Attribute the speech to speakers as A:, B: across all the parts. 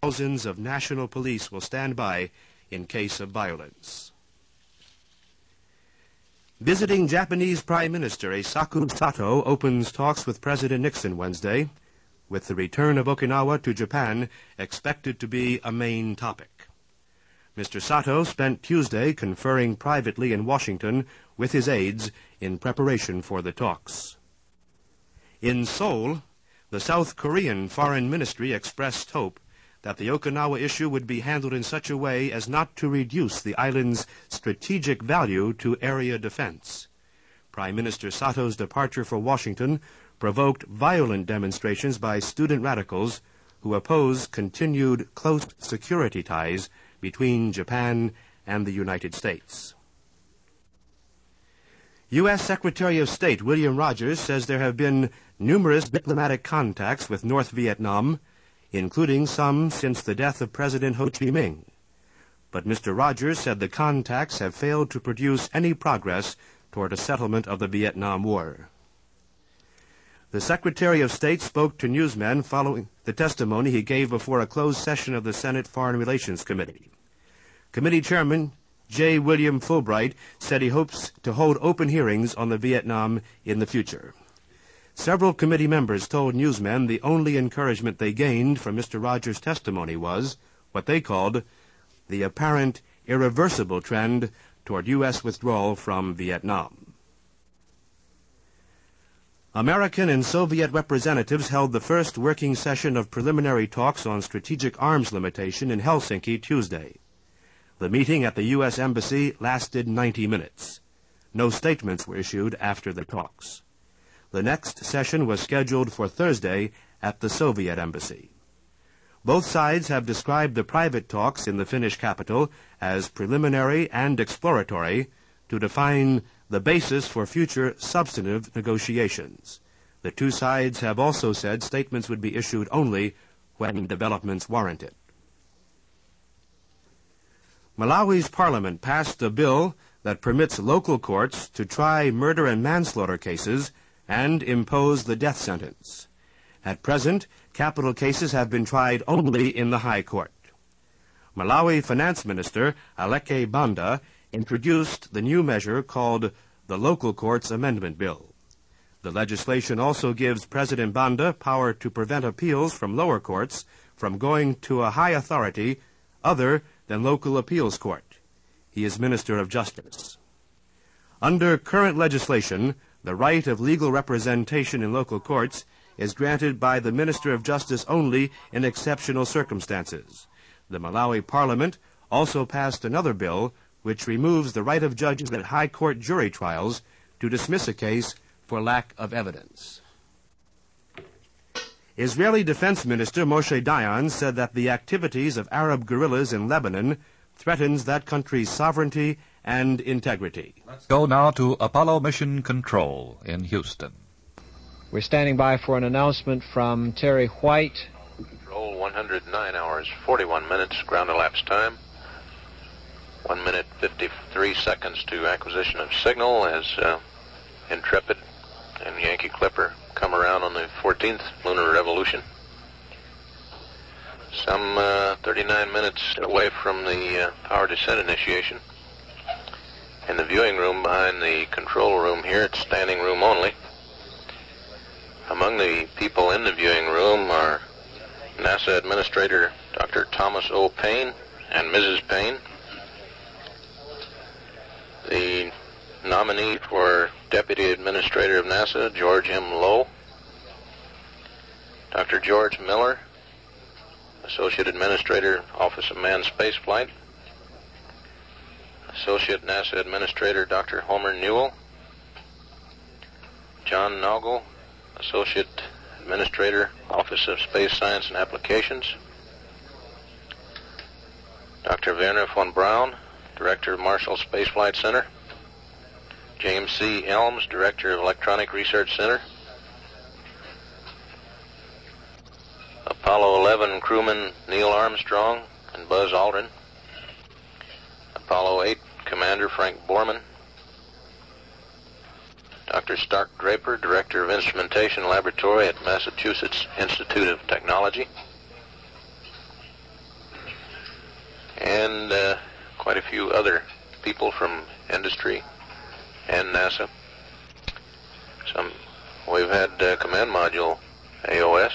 A: thousands of national police will stand by in case of violence. Visiting Japanese Prime Minister Eisaku Sato opens talks with President Nixon Wednesday, with the return of Okinawa to Japan expected to be a main topic. Mr. Sato spent Tuesday conferring privately in Washington with his aides in preparation for the talks. In Seoul, the South Korean Foreign Ministry expressed hope that the Okinawa issue would be handled in such a way as not to reduce the island's strategic value to area defense. Prime Minister Sato's departure for Washington provoked violent demonstrations by student radicals who oppose continued close security ties between Japan and the United States. U.S. Secretary of State William Rogers says there have been numerous diplomatic contacts with North Vietnam, including some since the death of President Ho Chi Minh. But Mr. Rogers said the contacts have failed to produce any progress toward a settlement of the Vietnam War. The Secretary of State spoke to newsmen following the testimony he gave before a closed session of the Senate Foreign Relations Committee. Committee Chairman J. William Fulbright said he hopes to hold open hearings on the Vietnam in the future. Several committee members told newsmen the only encouragement they gained from Mr. Rogers' testimony was what they called the apparent irreversible trend toward U.S. withdrawal from Vietnam. American and Soviet representatives held the first working session of preliminary talks on strategic arms limitation in Helsinki Tuesday. The meeting at the U.S. Embassy lasted 90 minutes. No statements were issued after the talks. The next session was scheduled for Thursday at the Soviet Embassy. Both sides have described the private talks in the Finnish capital as preliminary and exploratory to define the basis for future substantive negotiations. The two sides have also said statements would be issued only when developments warrant it. Malawi's parliament passed a bill that permits local courts to try murder and manslaughter cases and impose the death sentence. At present, capital cases have been tried only in the High Court. Malawi Finance Minister Aleke Banda introduced the new measure called the Local Courts Amendment Bill. The legislation also gives President Banda power to prevent appeals from lower courts from going to a high authority other than local appeals court. He is Minister of Justice. Under current legislation, the right of legal representation in local courts is granted by the Minister of Justice only in exceptional circumstances. The Malawi Parliament also passed another bill which removes the right of judges at high court jury trials to dismiss a case for lack of evidence. Israeli Defense Minister Moshe Dayan said that the activities of Arab guerrillas in Lebanon threatens that country's sovereignty and integrity.
B: Let's go now to Apollo Mission Control in Houston.
C: We're standing by for an announcement from Terry White.
D: Control 109 hours, 41 minutes, ground elapsed time. 1 minute, 53 seconds to acquisition of signal as Intrepid and Yankee Clipper come around on the 14th lunar revolution. Some 39 minutes away from the power descent initiation. In the viewing room behind the control room here, it's standing room only. Among the people in the viewing room are NASA Administrator Dr. Thomas O. Paine and Mrs. Paine. The nominee for Deputy Administrator of NASA, George M. Lowe. Dr. George Miller, Associate Administrator, Office of Manned Spaceflight. Associate NASA Administrator, Dr. Homer Newell. John Naugle, Associate Administrator, Office of Space Science and Applications. Dr. Werner von Braun, Director of Marshall Space Flight Center. James C. Elms, Director of Electronic Research Center. Apollo 11 crewman Neil Armstrong and Buzz Aldrin. Apollo 8 Commander Frank Borman. Dr. Stark Draper, Director of Instrumentation Laboratory at Massachusetts Institute of Technology. few other people from industry and NASA. We've had command module AOS.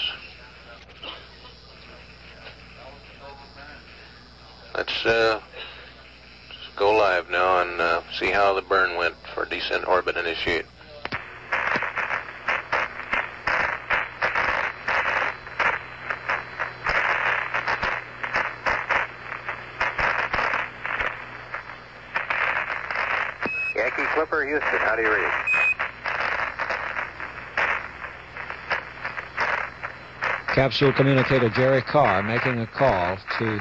D: Let's go live now and see how the burn went for descent orbit initiate.
E: Yankee Clipper, Houston, how do you read?
C: Capsule communicator Jerry Carr making a call to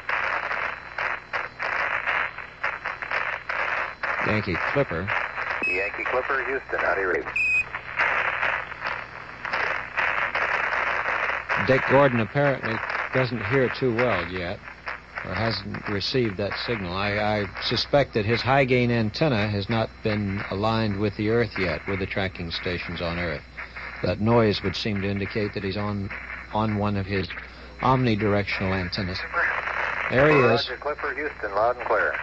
C: Yankee Clipper.
E: Yankee Clipper, Houston, how do you read?
C: Dick Gordon apparently doesn't hear too well yet, or hasn't received that signal. I suspect that his high-gain antenna has not been aligned with the Earth yet, with the tracking stations on Earth. That noise would seem to indicate that he's on one of his omnidirectional antennas. There he is.
E: Roger, Clipper, Houston, loud and clear.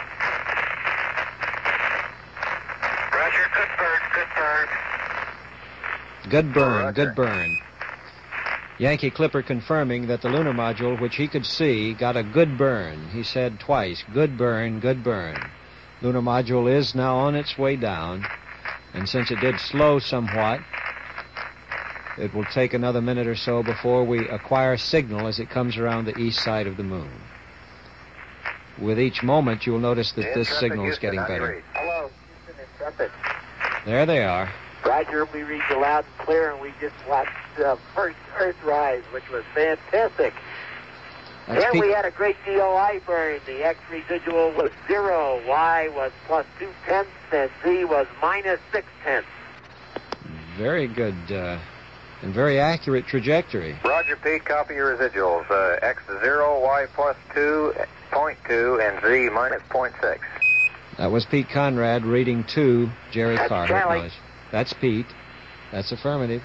E: Roger, good burn, good burn.
C: Good burn,
E: Roger.
C: good burn. Yankee Clipper confirming that the lunar module, which he could see, got a good burn. He said twice, good burn, good burn. Lunar module is now on its way down, and since it did slow somewhat, it will take another minute or so before we acquire signal as it comes around the east side of the moon. With each moment, you'll notice that this
E: Intrepid,
C: signal is
E: Houston,
C: getting
E: how do you
C: better.
E: read? Hello, Houston, Intrepid.
C: There they are.
F: Roger, we read you loud and clear, and we just watched first Earthrise, which was fantastic.
C: That's
F: And
C: Pete.
F: we had a great DOI burn. The X residual was 0, Y was plus 0.2, and Z was minus 0.6.
C: Very good and very accurate trajectory.
E: Roger, Pete, copy your residuals. X 0, Y plus 2.2, and Z minus 0.6.
C: That was Pete Conrad reading to Jerry
F: That's
C: Carr.
F: Charlie.
C: It was. That's Pete. That's affirmative.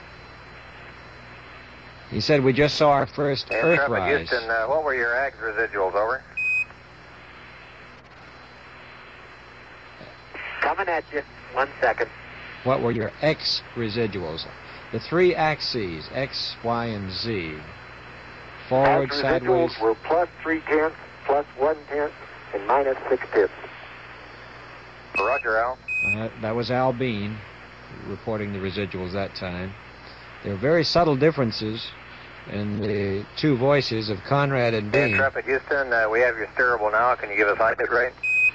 C: He said we just saw our first
E: Intrepid,
C: Earthrise.
E: Houston, what were your X residuals, over?
F: Coming at you. 1 second.
C: What were your X residuals? The three axes, X, Y, and Z. Forward,
F: X
C: sideways.
F: residuals were plus 0.3, plus 0.1, and minus 0.6.
E: Roger, Al.
C: That was Al Bean reporting the residuals that time. There are very subtle differences in the two voices of Conrad and Bean.
E: Intrepid, Houston, we have your steerable now. Can you give us high bit rate?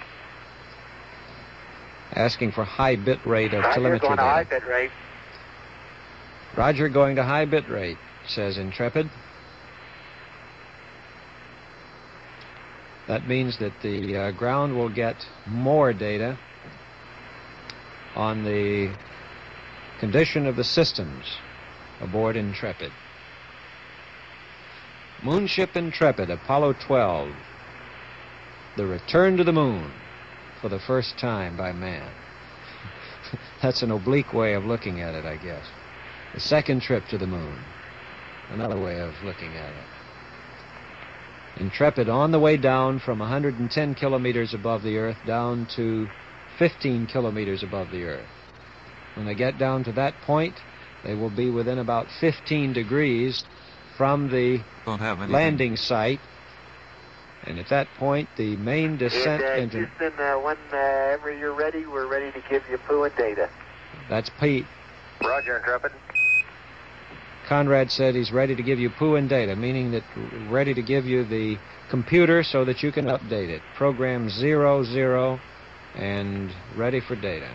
C: Asking for high bit rate of
F: Roger,
C: telemetry
F: going to high
C: data.
F: bit rate.
C: Roger, going to high bit rate, says Intrepid. That means that the ground will get more data on the condition of the systems aboard Intrepid. Moonship Intrepid, Apollo 12. The return to the moon for the first time by man. That's an oblique way of looking at it, I guess. The second trip to the moon. Another way of looking at it. Intrepid on the way down from 110 kilometers above the Earth down to 15 kilometers above the Earth. When they get down to that point, they will be within about 15 degrees from the
B: Don't have anything.
C: landing site. And at that point, the main descent
F: And
C: engine...
F: Houston, whenever you're ready, we're ready to give you fluent data.
C: That's Pete.
E: Roger, Intrepid.
C: Conrad said he's ready to give you PUIN data, meaning that ready to give you the computer so that you can update it. Program 00 and ready for data.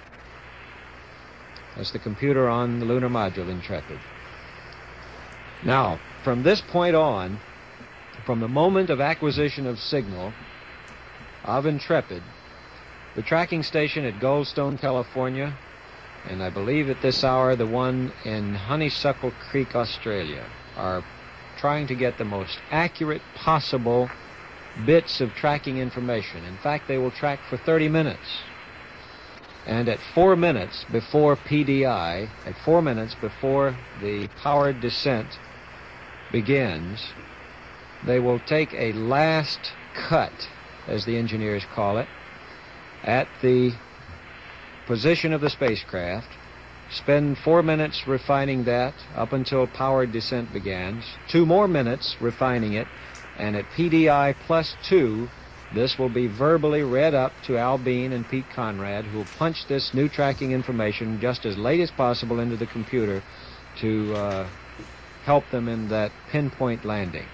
C: That's the computer on the lunar module Intrepid. Now, from this point on, from the moment of acquisition of signal of Intrepid, the tracking station at Goldstone, California, and I believe at this hour the one in Honeysuckle Creek, Australia, are trying to get the most accurate possible bits of tracking information. In fact, they will track for 30 minutes. And at 4 minutes before PDI, at 4 minutes before the powered descent begins, they will take a last cut as the engineers call it, at the position of the spacecraft, spend 4 minutes refining that up until powered descent begins, 2 more minutes refining it, and at PDI +2, this will be verbally read up to Al Bean and Pete Conrad, who will punch this new tracking information just as late as possible into the computer to help them in that pinpoint landing.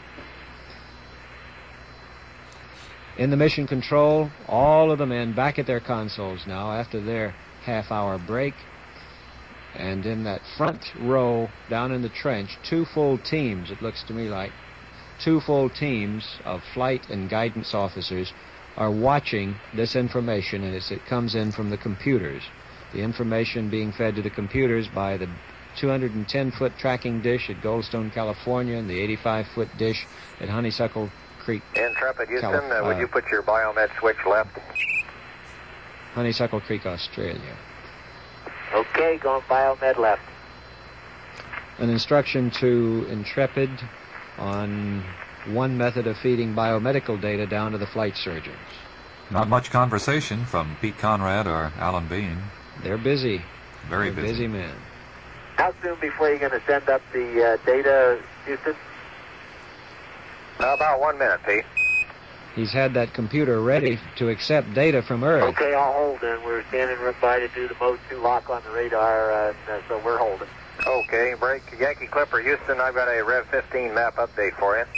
C: In the mission control, all of the men back at their consoles now after their half-hour break. And in that front row down in the trench, 2 full teams, it looks to me like, 2 full teams of flight and guidance officers are watching this information as it comes in from the computers. The information being fed to the computers by the 210-foot tracking dish at Goldstone, California, and the 85-foot dish at Honeysuckle Creek,
E: Intrepid Houston, would you put your biomed switch left?
C: Honeysuckle Creek, Australia.
F: Okay, going biomed left.
C: An instruction to Intrepid on one method of feeding biomedical data down to the flight surgeons.
B: Not much conversation from Pete Conrad or Alan Bean.
C: They're busy.
B: Very
C: They're
B: busy.
C: busy men.
F: How soon before you're going to send up the data, Houston?
E: About 1 minute, Pete.
C: He's had that computer ready to accept data from Earth.
F: Okay, I'll hold then. We're standing right by to do the mode 2 lock on the radar, so we're holding.
E: Okay, break. Yankee Clipper Houston, I've got a Rev 15 map update for you.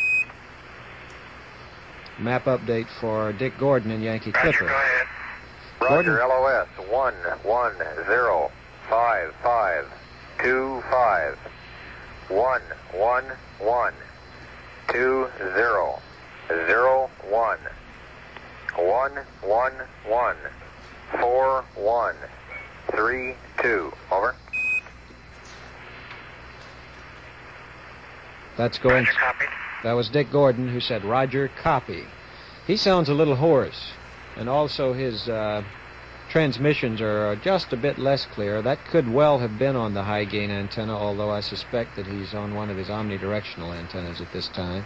C: Map update for Dick Gordon and Yankee Clipper.
E: ahead.
C: Gordon?
E: Roger, LOS 1105525 111 20 01 111 4132. Over.
C: That's going.
E: Copy.
C: That was Dick Gordon who said, Roger, copy. He sounds a little hoarse, and also his transmissions are just a bit less clear. That could well have been on the high-gain antenna, although I suspect that he's on one of his omnidirectional antennas at this time.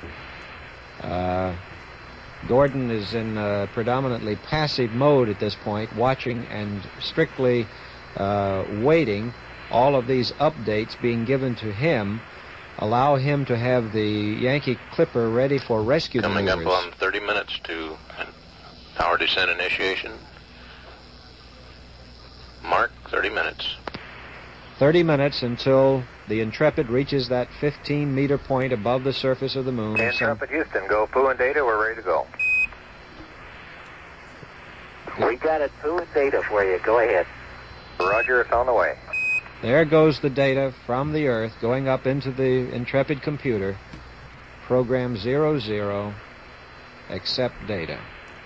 C: Gordon is in predominantly passive mode at this point, watching and strictly waiting. All of these updates being given to him allow him to have the Yankee Clipper ready for rescue
D: Coming up
C: maneuvers.
D: on 30 minutes to power descent initiation. Mark, 30 minutes.
C: 30 minutes until the Intrepid reaches that 15-meter point above the surface of the moon.
E: Intrepid Houston, go Pooh and Data, we're ready to go.
F: We got it, Pooh and data for you. Go ahead.
E: Roger, it's on the way.
C: There goes the data from the Earth going up into the Intrepid computer. Program 00, accept data.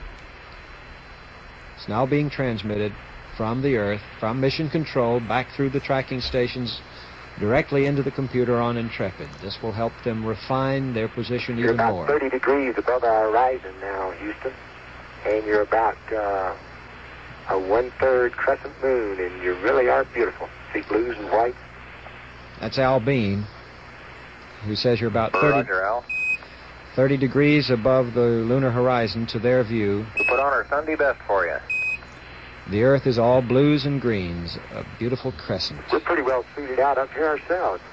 C: It's now being transmitted from the Earth, from Mission Control, back through the tracking stations, directly into the computer on Intrepid. This will help them refine their position
F: You're
C: even
F: about
C: more.
F: 30 degrees above our horizon now, Houston. And you're about a one-third crescent moon, and you really are beautiful. See blues and whites?
C: That's Al Bean, who says you're about 30,
E: Roger, Al.
C: 30 degrees above the lunar horizon to their view.
E: We'll put on our Sunday best for you.
C: The Earth is all blues and greens, a beautiful crescent.
F: We're pretty well suited out up here ourselves.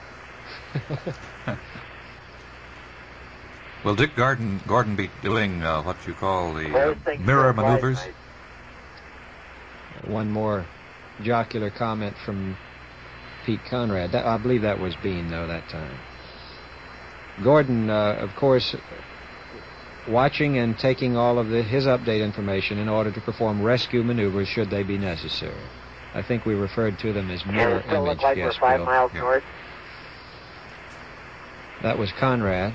B: Will Dick Gordon be doing what you call the
F: First thing
B: mirror
F: for
B: maneuvers?
F: Friday night.
C: One more jocular comment from Pete Conrad. I believe that was Bean, though, that time. Gordon, of course, watching and taking all of his update information in order to perform rescue maneuvers should they be necessary. I think we referred to them as mirror
F: Does it still
C: image.
F: look like
C: Yes,
F: we're 5
C: Bill.
F: miles
B: Yeah.
F: north?
C: That was Conrad.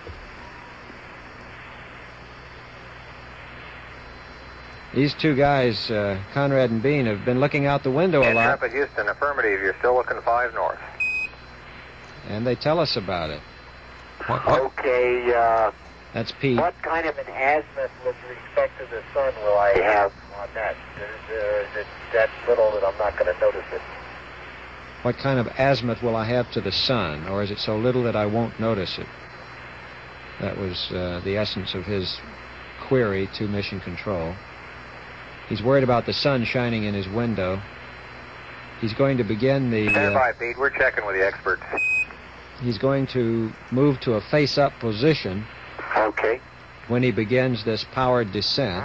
C: These two guys, Conrad and Bean, have been looking out the window a lot,
E: Intrepid Houston, affirmative, you're still looking 5 north.
C: and they tell us about it.
B: What?
F: Okay,
C: That's Pete.
F: what kind of an azimuth with respect to the sun will I have on that? Is it that little that I'm not going to notice it?
C: What kind of azimuth will I have to the sun, or is it so little that I won't notice it? That was the essence of his query to Mission Control. He's worried about the sun shining in his window. He's going to begin the...
E: Stand by, Pete. We're checking with the experts.
C: He's going to move to a face-up position.
F: Okay.
C: When he begins this powered descent.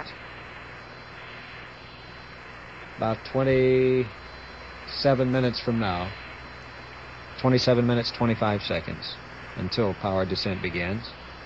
C: About 27 minutes from now. 27 minutes, 25 seconds until powered descent begins.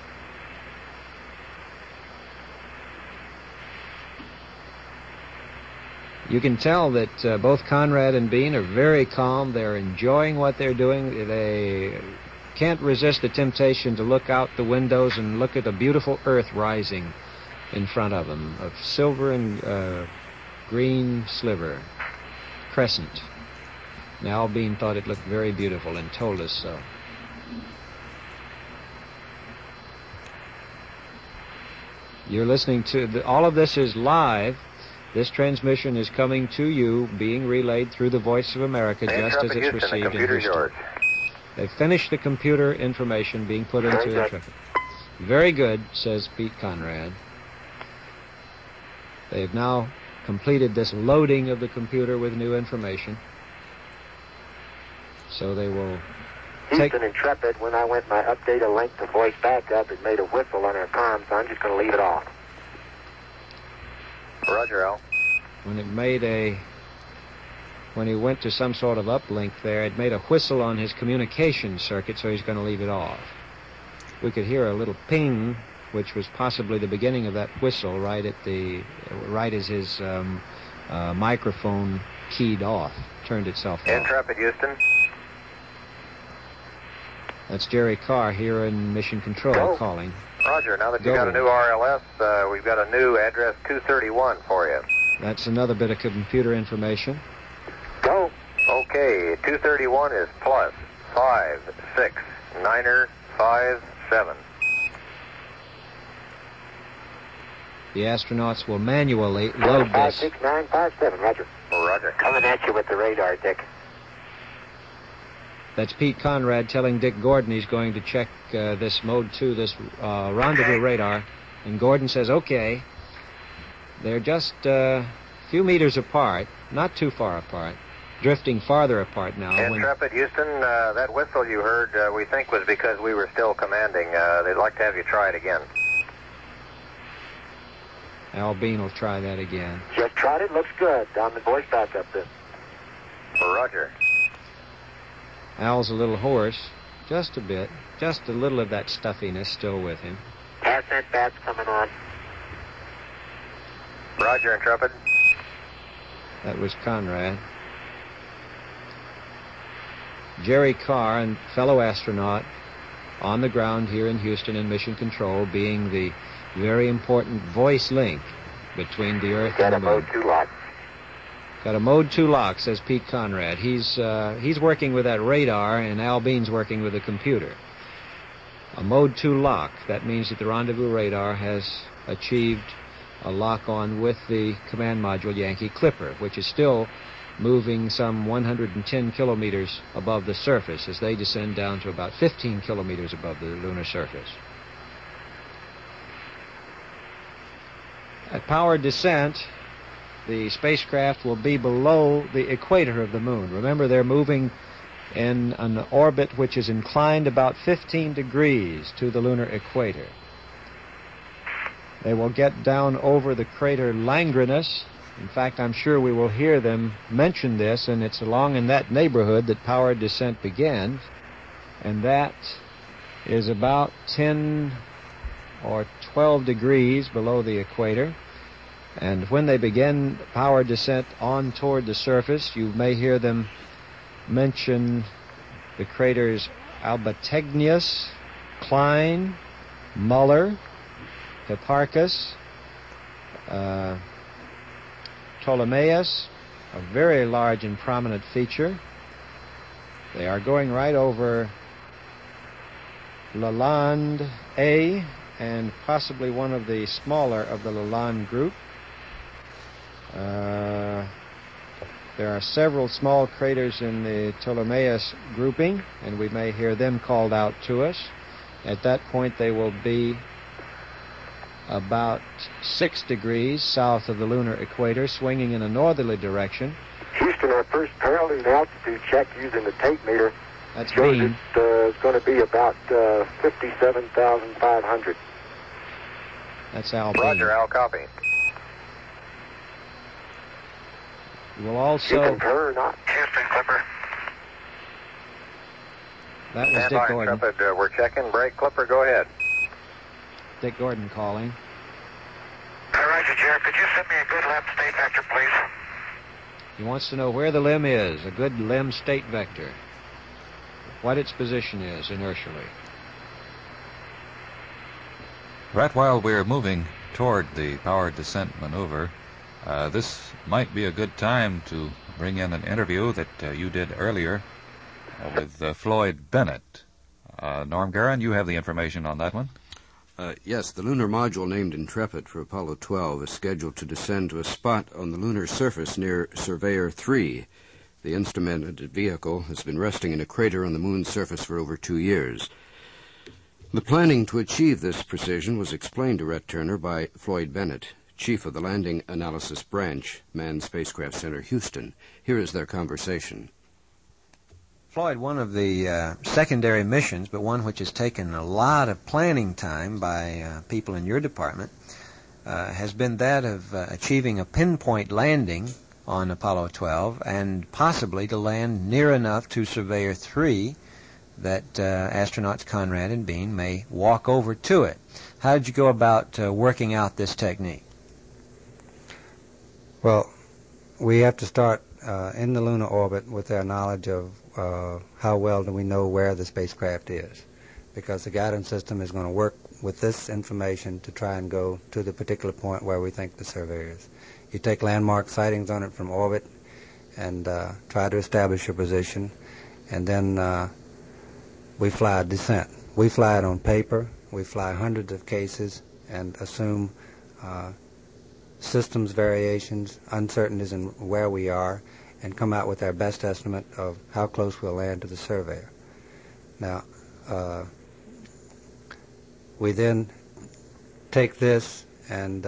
C: You can tell that both Conrad and Bean are very calm. They're enjoying what they're doing. They can't resist the temptation to look out the windows and look at the beautiful Earth rising in front of them, of silver and green sliver, crescent. Now, Al Bean thought it looked very beautiful and told us so. You're listening to... all of this is live. This transmission is coming to you, being relayed through the Voice of America just as it's received in Houston. They've finished the computer information being put into Intrepid. Very good, says Pete Conrad. They have now completed this loading of the computer with new information. So they will take...
F: Houston Intrepid, when I went my update a length of voice backup, it made a whistle on our comm, so I'm just going to leave it off.
E: Roger, Al.
C: When it made a... when he went to some sort of uplink there, it made a whistle on his communication circuit, so he's going to leave it off. We could hear a little ping, which was possibly the beginning of that whistle right as his microphone keyed off, turned itself off.
E: Intrepid, Houston.
C: That's Jerry Carr here in Mission Control calling.
E: Roger, now that you've got a new RLS, we've got a new address 231 for you.
C: That's another bit of computer information.
F: Go.
E: Okay, 231 is plus 56957.
C: The astronauts will manually load this.
F: 56957, Roger.
E: Roger.
F: Coming at you with the radar, Dick.
C: That's Pete Conrad telling Dick Gordon he's going to check this Mode 2, this rendezvous radar. And Gordon says, okay. They're just a few meters apart, not too far apart, drifting farther apart now.
E: Intrepid, Houston, that whistle you heard, we think was because we were still commanding. They'd like to have you try it again.
C: Al Bean will try that again.
F: Just tried it, looks good. On the voice backup then.
E: Roger.
C: Al's a little hoarse, just a bit, just a little of that stuffiness still with him.
F: Pass that bat's coming on.
E: Roger, Intrepid.
C: That was Conrad. Jerry Carr, and fellow astronaut, on the ground here in Houston in Mission Control, being the very important voice link between the Earth and the Moon.
F: Mode 2 lock.
C: Got a Mode 2 lock, says Pete Conrad. He's working with that radar, and Al Bean's working with the computer. A Mode 2 lock, that means that the rendezvous radar has achieved a lock-on with the command module Yankee Clipper, which is still moving some 110 kilometers above the surface as they descend down to about 15 kilometers above the lunar surface. At powered descent, the spacecraft will be below the equator of the Moon. Remember, they're moving in an orbit which is inclined about 15 degrees to the lunar equator. They will get down over the crater Langrenus. In fact, I'm sure we will hear them mention this, and it's along in that neighborhood that powered descent begins. And that is about 10 or 12 degrees below the equator. And when they begin powered descent on toward the surface, you may hear them mention the craters Albategnius, Klein, Muller, Hipparchus, Ptolemaeus, a very large and prominent feature. They are going right over Lalande A and possibly one of the smaller of the Lalande group. There are several small craters in the Ptolemaeus grouping, and we may hear them called out to us. At that point, they will be about 6 degrees south of the lunar equator, swinging in a northerly direction.
F: Houston, our first parallel altitude check using the tape meter
C: That's
F: shows
C: Bean.
F: it's going to be about 57,500.
C: That's Al Bean.
E: Roger, Al, copy.
C: We'll
F: You
C: also...
F: concur or not?
E: Houston, Clipper.
C: That was
E: Stand
C: Dick
E: by,
C: Gordon.
E: Intrepid. We're checking. Break, Clipper, go ahead.
C: Dick Gordon calling.
E: Roger, Jared. Could you send me a good limb state vector, please?
C: He wants to know where the limb is, a good limb state vector, what its position is inertially.
B: Right while we're moving toward the powered descent maneuver, this might be a good time to bring in an interview that you did earlier with Floyd Bennett. Norm Guerin, you have the information on that one.
A: Yes, the lunar module named Intrepid for Apollo 12 is scheduled to descend to a spot on the lunar surface near Surveyor 3. The instrumented vehicle has been resting in a crater on the moon's surface for over 2 years. The planning to achieve this precision was explained to Rhett Turner by Floyd Bennett, chief of the Landing Analysis Branch, Manned Spacecraft Center, Houston. Here is their conversation.
G: Floyd, one of the secondary missions, but one which has taken a lot of planning time by people in your department, has been that of achieving a pinpoint landing on Apollo 12 and possibly to land near enough to Surveyor 3 that astronauts Conrad and Bean may walk over to it. How did you go about working out this technique?
H: Well, we have to start in the lunar orbit with our knowledge of how well do we know where the spacecraft is, because the guidance system is going to work with this information to try and go to the particular point where we think the surveyor is. You take landmark sightings on it from orbit and try to establish your position, and then we fly a descent. We fly it on paper. We fly hundreds of cases and assume systems variations, uncertainties in where we are, and come out with our best estimate of how close we'll land to the surveyor. Now, we then take this and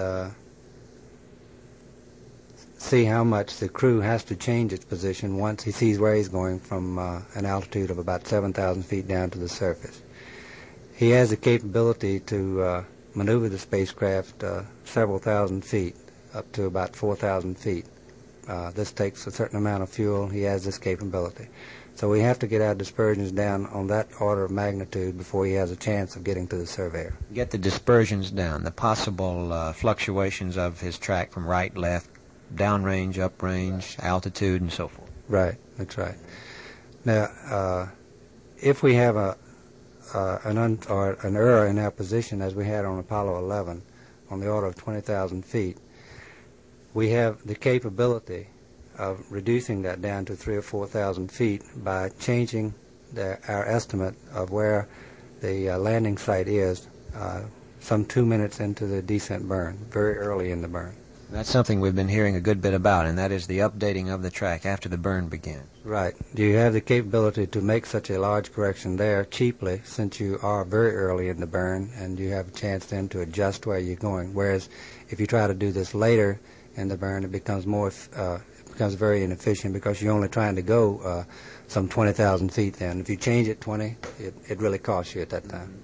H: see how much the crew has to change its position once he sees where he's going from an altitude of about 7,000 feet down to the surface. He has the capability to maneuver the spacecraft several thousand feet, up to about 4,000 feet. This takes a certain amount of fuel. He has this capability. So we have to get our dispersions down on that order of magnitude before he has a chance of getting to the surveyor.
G: Get the dispersions down, the possible fluctuations of his track from right, left, downrange, uprange, altitude, and so forth.
H: Right, that's right. Now, if we have an error in our position, as we had on Apollo 11, on the order of 20,000 feet, we have the capability of reducing that down to 3,000 or 4,000 feet by changing our estimate of where the landing site is some 2 minutes into the descent burn, very early in the burn.
G: That's something we've been hearing a good bit about, and that is the updating of the track after the burn begins.
H: Right. Do you have the capability to make such a large correction there cheaply, since you are very early in the burn and you have a chance then to adjust where you're going? Whereas if you try to do this later in the burn, it becomes very inefficient because you're only trying to go some 20,000 feet then. If you change it 20, it really costs you at that time.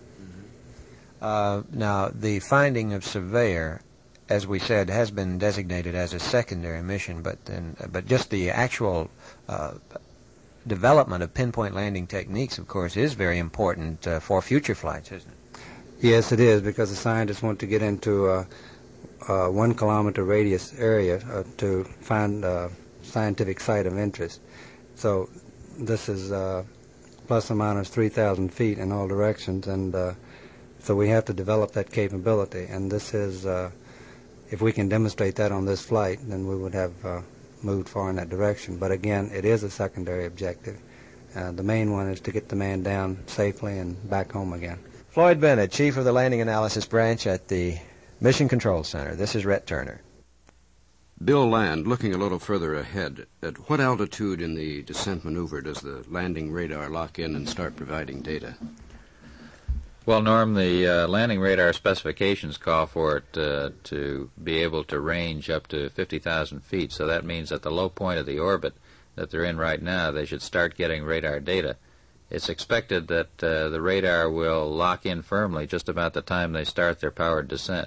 G: Now, the finding of Surveyor, as we said, has been designated as a secondary mission, but just the actual development of pinpoint landing techniques, of course, is very important for future flights, isn't it?
H: Yes, it is, because the scientists want to get into a 1 kilometer radius area to find a scientific site of interest. So this is plus or minus 3,000 feet in all directions, and so we have to develop that capability. And this is, if we can demonstrate that on this flight, then we would have moved far in that direction. But again, it is a secondary objective. The main one is to get the man down safely and back home again.
C: Floyd Bennett, Chief of the Landing Analysis Branch at the Mission Control Center. This is Rhett Turner.
A: Bill Land, looking a little further ahead, at what altitude in the descent maneuver does the landing radar lock in and start providing data?
I: Well, Norm, the landing radar specifications call for it to be able to range up to 50,000 feet, so that means at the low point of the orbit that they're in right now, they should start getting radar data. It's expected that the radar will lock in firmly just about the time they start their powered descent.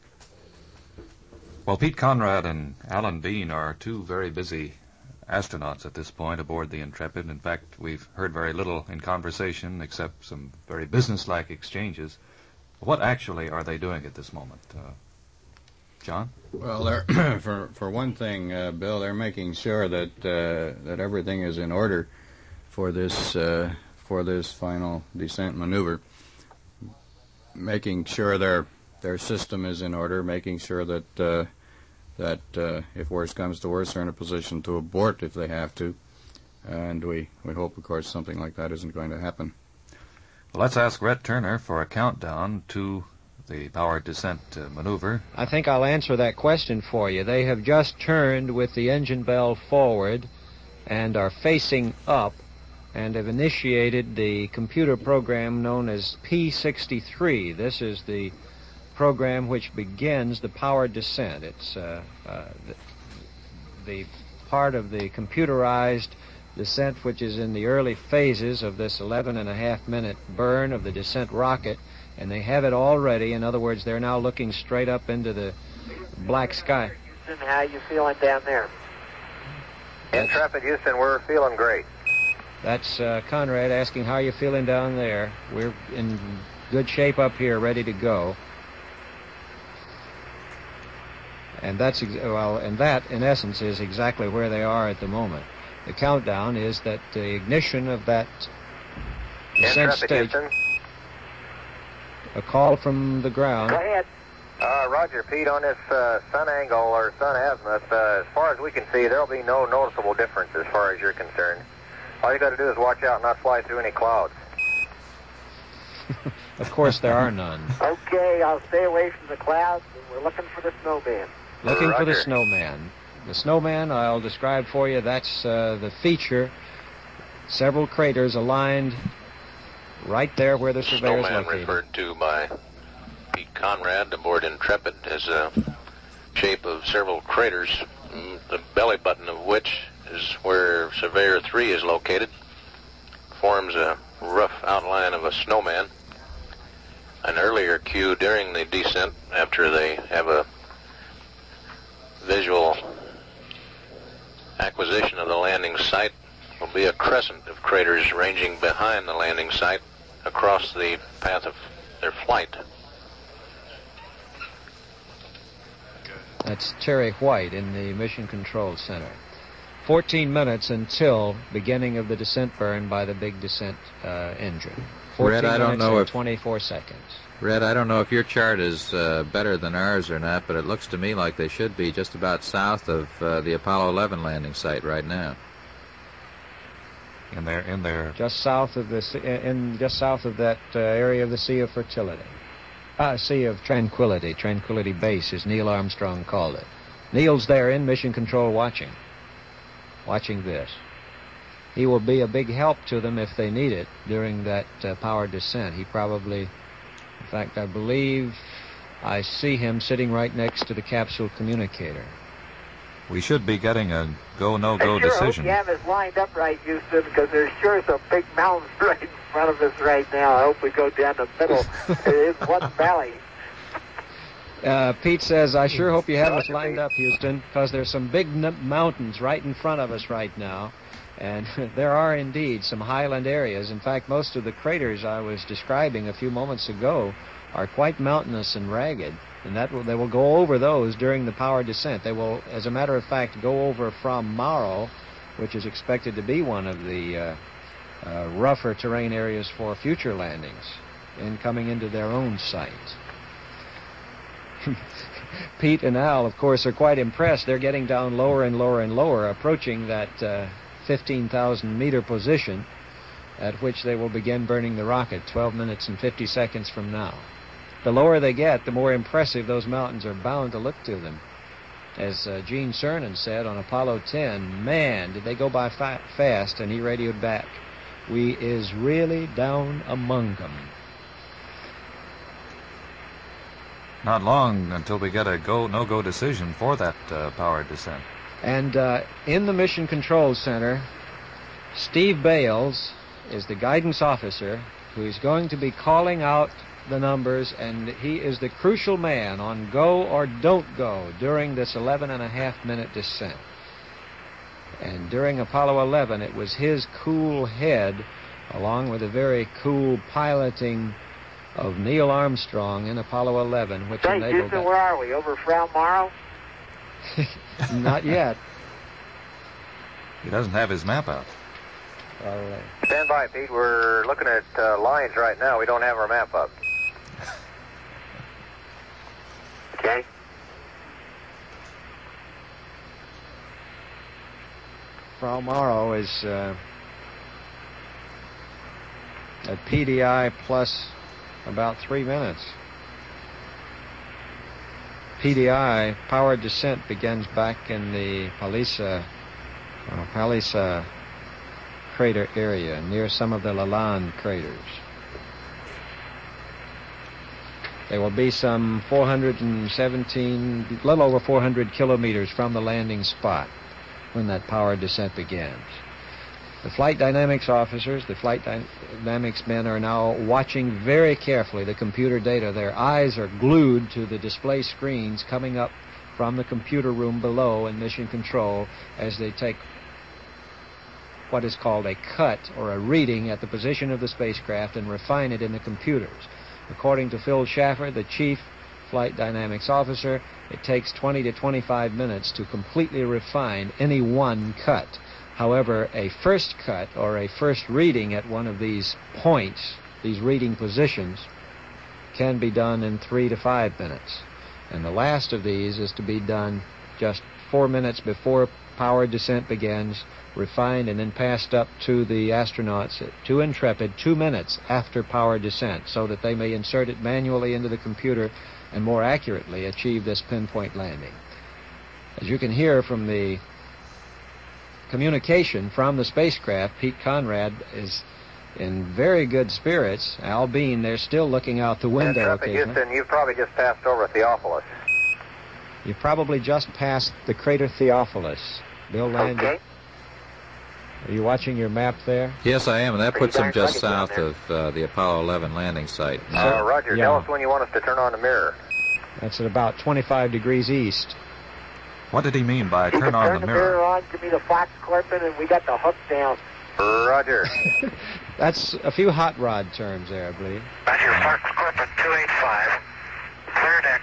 B: Well, Pete Conrad and Alan Bean are two very busy astronauts at this point aboard the Intrepid. In fact, we've heard very little in conversation except some very businesslike exchanges. What actually are they doing at this moment? John?
J: Well, they're for one thing, Bill, they're making sure that that everything is in order for this final descent maneuver. Making sure their system is in order, making sure that if worse comes to worse, they're in a position to abort if they have to. And we hope, of course, something like that isn't going to happen.
B: Well, let's ask Rhett Turner for a countdown to the powered descent maneuver.
C: I think I'll answer that question for you. They have just turned with the engine bell forward and are facing up and have initiated the computer program known as P63. This is the program which begins the powered descent. It's the part of the computerized descent which is in the early phases of this 11.5-minute burn of the descent rocket, and they have it all ready. In other words, they're now looking straight up into the black sky.
F: Houston, how you feeling down there?
E: Intrepid, Houston, we're feeling great.
C: That's Conrad asking how you feeling down there. We're in good shape up here, ready to go. And that's and that, in essence, is exactly where they are at the moment. The countdown is that the ignition of that descent stage.
E: Houston.
C: A call from the ground.
F: Go ahead.
E: Roger, Pete, on this sun angle or sun azimuth, as far as we can see, there'll be no noticeable difference as far as you're concerned. All you got to do is watch out and not fly through any clouds.
C: Of course, there are none.
F: Okay, I'll stay away from the clouds, and we're looking for the snowman.
C: Looking for the
E: Roger.
C: snowman. The snowman, I'll describe for you, that's the feature. Several craters aligned right there where the surveyor's
D: Snowman
C: located.
D: referred to by Pete Conrad aboard Intrepid as a shape of several craters, the belly button of which is where Surveyor 3 is located. Forms a rough outline of a snowman. An earlier cue during the descent, after they have a visual acquisition of the landing site, will be a crescent of craters ranging behind the landing site across the path of their flight.
C: That's Terry White in the Mission Control Center. 14 minutes until beginning of the descent burn by the big descent engine. 14
I: Red, I don't
C: minutes
I: know
C: and
I: if
C: 24 seconds.
I: Red, I don't know if your chart is better than ours or not, but it looks to me like they should be just about south of the Apollo 11 landing site right now.
B: In their
C: Just south of that area of the Sea of Fertility. Sea of Tranquility. Tranquility Base, as Neil Armstrong called it. Neil's there in Mission Control watching this. He will be a big help to them if they need it during that powered descent. He probably, in fact, I believe I see him sitting right next to the capsule communicator.
B: we should be getting a go no go
F: I sure
B: decision.
F: hope you have us lined up right, Houston, because there's sure some big mountains right in front of us right now. I hope we go down the middle. There is one valley.
C: Pete says, I sure hope you have us lined up, Houston, because there's some big mountains right in front of us right now. And there are indeed some highland areas. In fact, most of the craters I was describing a few moments ago are quite mountainous and ragged. And they will go over those during the power descent. They will, as a matter of fact, go over from Morrow, which is expected to be one of the rougher terrain areas for future landings, and coming into their own site. Pete and Al, of course, are quite impressed. They're getting down lower and lower and lower, approaching that 15,000-meter position at which they will begin burning the rocket 12 minutes and 50 seconds from now. The lower they get, the more impressive those mountains are bound to look to them. As Gene Cernan said on Apollo 10, man, did they go by fast, and he radioed back, we is really down among them.
B: Not long until we get a no-go decision for that powered descent.
C: And in the Mission Control Center, Steve Bales is the guidance officer who is going to be calling out the numbers, and he is the crucial man on go or don't go during this 11.5-minute descent. And during Apollo 11, it was his cool head, along with a very cool piloting of Neil Armstrong in Apollo 11, which enabled
F: Houston,
C: that.
F: where are we? Over Frau Morrow?
C: Not yet.
B: He doesn't have his map out.
C: All right.
E: Stand by, Pete. We're looking at lines right now. We don't have our map up.
F: Okay.
C: Frau Morrow is at PDI plus about 3 minutes. PDI, powered descent, begins back in the Palisa crater area, near some of the Lalande craters. There will be some 417, a little over 400 kilometers from the landing spot when that powered descent begins. The flight dynamics officers, the flight dynamics men, are now watching very carefully the computer data. Their eyes are glued to the display screens coming up from the computer room below in Mission Control as they take what is called a cut or a reading at the position of the spacecraft and refine it in the computers. According to Phil Schaffer, the chief flight dynamics officer, it takes 20 to 25 minutes to completely refine any one cut. However, a first cut or a first reading at one of these points, these reading positions, can be done in 3 to 5 minutes. And the last of these is to be done just 4 minutes before powered descent begins, refined and then passed up to the astronauts to Intrepid 2 minutes after powered descent so that they may insert it manually into the computer and more accurately achieve this pinpoint landing. As you can hear from the communication from the spacecraft, Pete Conrad is in very good spirits. Al Bean, they're still looking out the window occasionally.
E: Houston, you've probably just passed over Theophilus.
C: You've probably just passed the crater Theophilus. Bill Landry.
F: Okay.
C: Are you watching your map there?
I: Yes, I am, and that puts him just south of the Apollo 11 landing site.
E: Roger,
C: Yeah.
E: tell us when you want us to turn on the mirror.
C: That's at about 25 degrees east.
B: What did he mean by
F: You
B: turn
F: can
B: on
F: turn
B: the
F: the mirror
B: mirror?
F: on, give me the Fox Corpin, and we got the hook down.
E: Roger.
C: That's a few hot rod terms there, I believe.
F: Roger, Fox Corpin 285. Clear deck.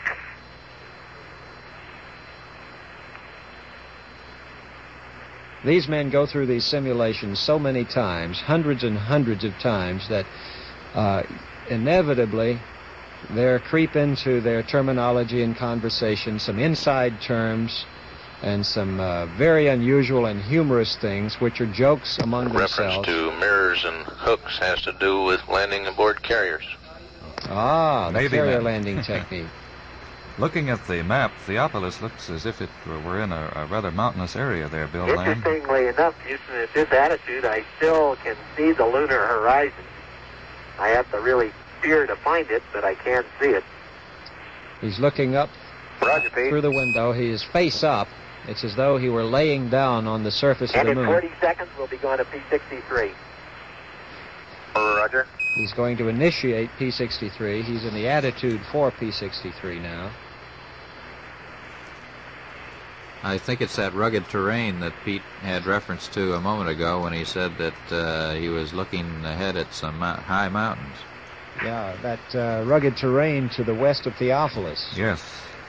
C: These men go through these simulations so many times, hundreds and hundreds of times, that inevitably there creep into their terminology and conversation some inside terms and some very unusual and humorous things, which are jokes among
D: Reference
C: themselves.
D: to mirrors and hooks has to do with landing aboard carriers.
C: Ah, the
B: Navy
C: carrier
B: men.
C: landing technique.
B: Looking at the map, Theopolis looks as if it were in a rather mountainous area there, Bill Lamb.
F: Interestingly enough, Houston, at this attitude, I still can see the lunar horizon. I have to really fear to find it, but I can see it.
C: He's looking up
E: Roger, Pete.
C: through the window. He is face up. It's as though he were laying down on the surface of
F: And
C: the
F: in
C: moon.
F: 40 seconds, we'll be going to P63.
E: Roger.
C: He's going to initiate P63. He's in the attitude for P63 now.
I: I think it's that rugged terrain that Pete had reference to a moment ago when he said that he was looking ahead at some high mountains.
C: Yeah, that rugged terrain to the west of Theophilus.
B: Yes.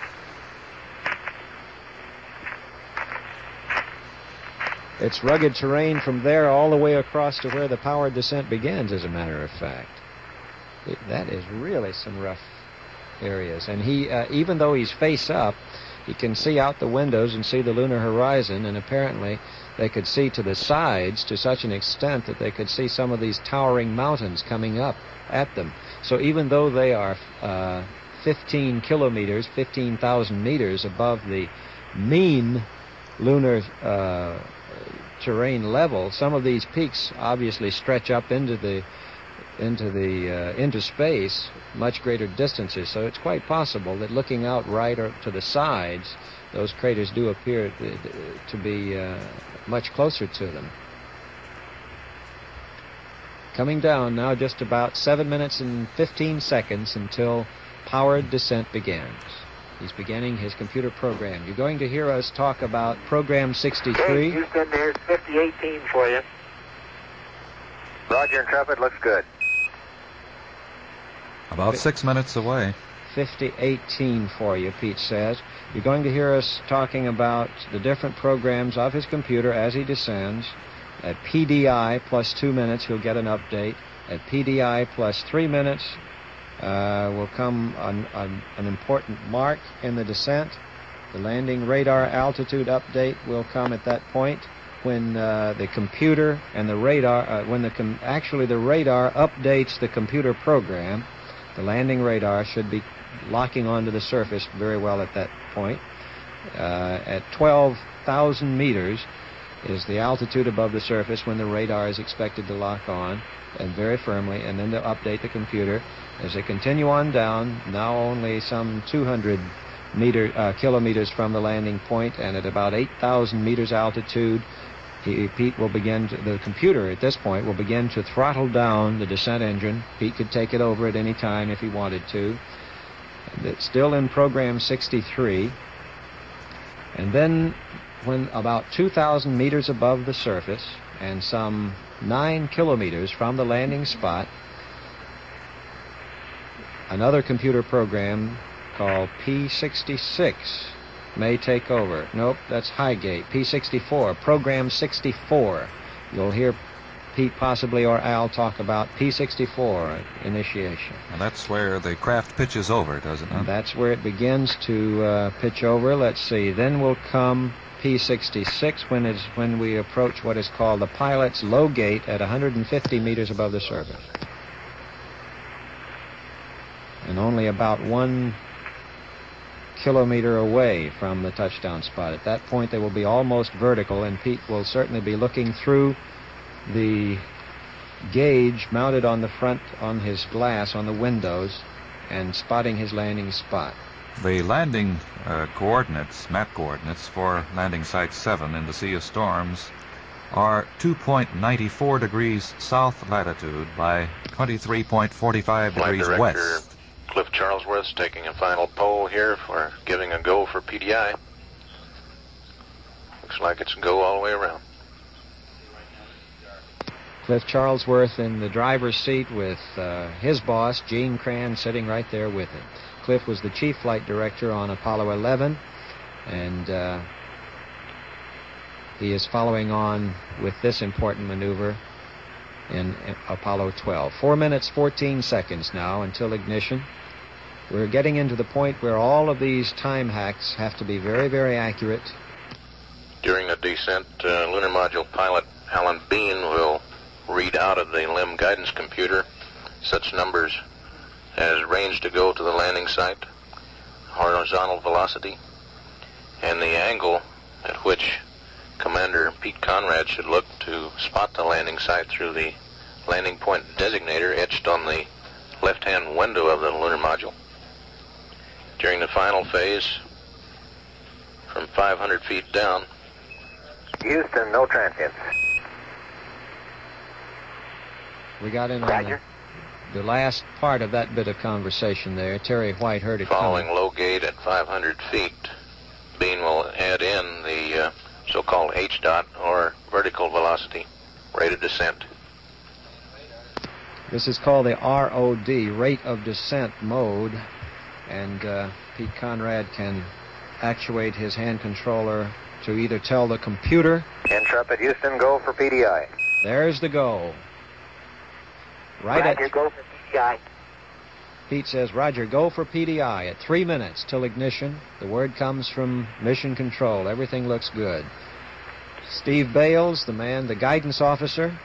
C: It's rugged terrain from there all the way across to where the powered descent begins, as a matter of fact. That is really some rough areas. And he, even though he's face up, he can see out the windows and see the lunar horizon, and apparently they could see to the sides to such an extent that they could see some of these towering mountains coming up at them. So even though they are 15 kilometers, 15,000 meters above the mean lunar terrain level, some of these peaks obviously stretch up into the into space much greater distances. So it's quite possible that looking out right or to the sides, those craters do appear to be much closer to them. Coming down now, just about 7 minutes and 15 seconds until powered descent begins. He's beginning his computer program. You're going to hear us talk about program 63.
F: Hey, Houston, there's 5018 for you.
E: Roger, Intrepid, looks good.
B: About 6 minutes away.
C: 5018 for you, Pete says. You're going to hear us talking about the different programs of his computer as he descends. At PDI plus 2 minutes, he'll get an update. At PDI plus 3 minutes will come an important mark in the descent. The landing radar altitude update will come at that point when the computer and the radar, actually the radar updates the computer program. The landing radar should be locking onto the surface very well at that point. At 12,000 meters is the altitude above the surface when the radar is expected to lock on, and very firmly, and then to update the computer. As they continue on down, now only some 200 kilometers from the landing point, and at about 8,000 meters altitude, the computer at this point will begin to throttle down the descent engine. Pete could take it over at any time if he wanted to. It's still in program 63. And then when about 2,000 meters above the surface and some 9 kilometers from the landing spot, another computer program called P66 may take over. Nope, that's Highgate. P64, program 64. You'll hear Pete possibly or Al talk about P64 initiation.
B: And that's where the craft pitches over, doesn't it?
C: That's where it begins to pitch over. Let's see. Then will come P66 when we approach what is called the pilot's low gate at 150 meters above the surface. And only about 1 kilometer away from the touchdown spot. At that point, they will be almost vertical, and Pete will certainly be looking through the gauge mounted on the front, on his glass, on the windows, and spotting his landing spot.
B: The landing coordinates, map coordinates, for landing site 7 in the Sea of Storms are 2.94 degrees south latitude by 23.45 degrees west.
D: Cliff Charlesworth's taking a final poll here for giving a go for PDI. Looks like it's a go all the way around.
C: Cliff Charlesworth in the driver's seat with his boss, Gene Cran, sitting right there with him. Cliff was the chief flight director on Apollo 11, and he is following on with this important maneuver in Apollo 12. 4 minutes, 14 seconds now until ignition. We're getting into the point where all of these time hacks have to be very, very accurate.
D: During the descent, lunar module pilot Alan Bean will read out of the LIM guidance computer such numbers as range to go to the landing site, horizontal velocity, and the angle at which Commander Pete Conrad should look to spot the landing site through the landing point designator etched on the left-hand window of the lunar module. During the final phase, from 500 feet down.
E: Houston, no transients.
C: We got in on the last part of that bit of conversation there. Terry White heard it
D: following
C: coming.
D: Low gate at 500 feet, Bean will add in the so-called H-dot, or vertical velocity, rate of descent.
C: This is called the ROD, rate of descent mode, and Pete Conrad can actuate his hand controller to either tell the computer...
E: Intrepid Houston, go for PDI.
C: There's the go.
F: Roger, go for PDI.
C: Pete says, Roger, go for PDI at 3 minutes till ignition. The word comes from Mission Control. Everything looks good. Steve Bales, the guidance officer,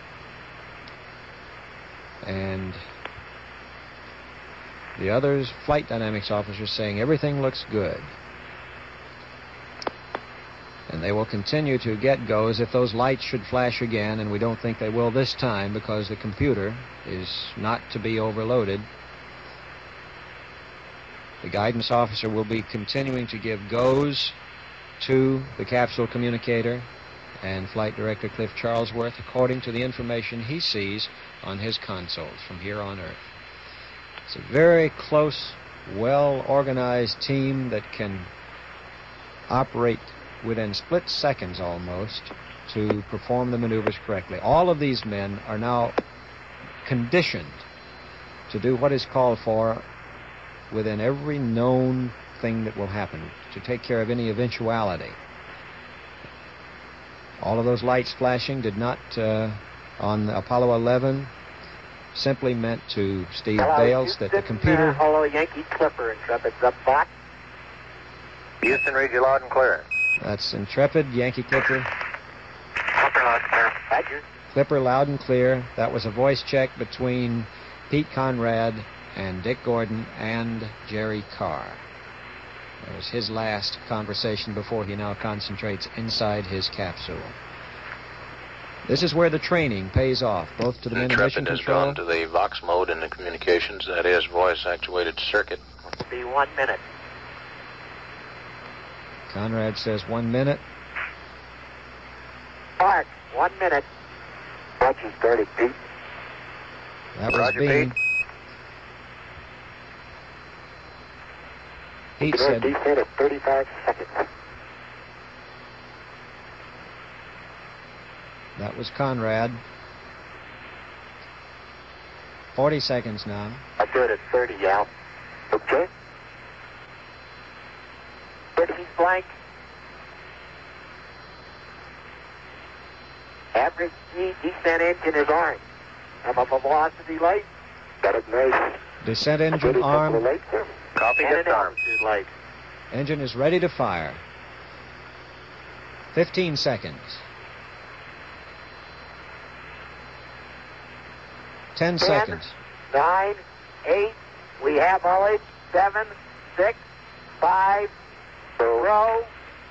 C: and the others, flight dynamics officers, saying everything looks good. And they will continue to get goes if those lights should flash again, and we don't think they will this time because the computer is not to be overloaded. The guidance officer will be continuing to give goes to the capsule communicator and Flight Director Cliff Charlesworth according to the information he sees on his consoles from here on Earth. It's a very close, well-organized team that can operate within split seconds almost to perform the maneuvers correctly. All of these men are now conditioned to do what is called for within every known thing that will happen, to take care of any eventuality. All of those lights flashing did not, on Apollo 11, simply meant to Steve Bales that the computer...
F: Hello, Yankee Clipper, Intrepid's up back.
E: Houston, read you loud and clear.
C: That's Intrepid, Yankee Clipper.
F: Clipper, loud and clear. Roger.
C: Clipper, loud and clear. That was a voice check between Pete Conrad and Dick Gordon and Jerry Carr. That was his last conversation before he now concentrates inside his capsule. This is where the training pays off, both to the men in mission
D: Intrepid has
C: control.
D: gone to the Vox mode in the communications, that is, voice-actuated circuit.
F: It'll be 1 minute.
C: Conrad says 1 minute.
F: Mark, 1 minute. Roger, started, Pete.
C: That was
E: Roger,
C: Bean.
E: Pete.
C: Pete said...
F: Descent at 35 seconds.
C: That was Conrad. 40 seconds now.
F: I'll do it at 30, Al. Okay? But he's blank. Average speed descent engine is orange. I'm up a velocity light. Got it nice.
C: Descent engine armed.
E: Copy,
F: And an
E: disarm.
F: altitude light.
C: Engine is ready to fire. 15 seconds. 10 seconds.
F: 9, 8, we have all 8, 7, 6, 5, row.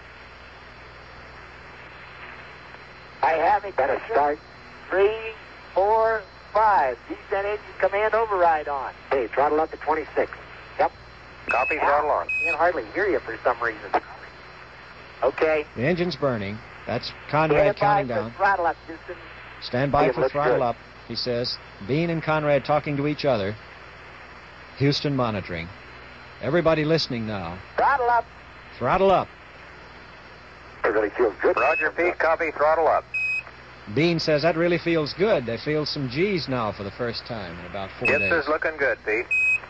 F: I have it. Better start. 3, 4, 5. Descent engine command override on. Hey, throttle up to 26. Yep.
E: Copy, throttle on.
F: Can't hardly hear you for some reason. Okay.
C: The engine's burning. That's Conrad
F: Stand by
C: counting
F: for
C: down.
F: throttle up, Houston.
C: Stand by
F: It
C: for
F: looks
C: throttle
F: good.
C: up, he says. Bean and Conrad talking to each other. Houston monitoring. Everybody listening now.
F: Throttle up.
C: Throttle up.
F: It really feels good.
E: Roger, Pete, copy, throttle up.
C: Bean says that really feels good. They feel some G's now for the first time in about 4
E: Gibs
C: days.
E: is looking good, Pete.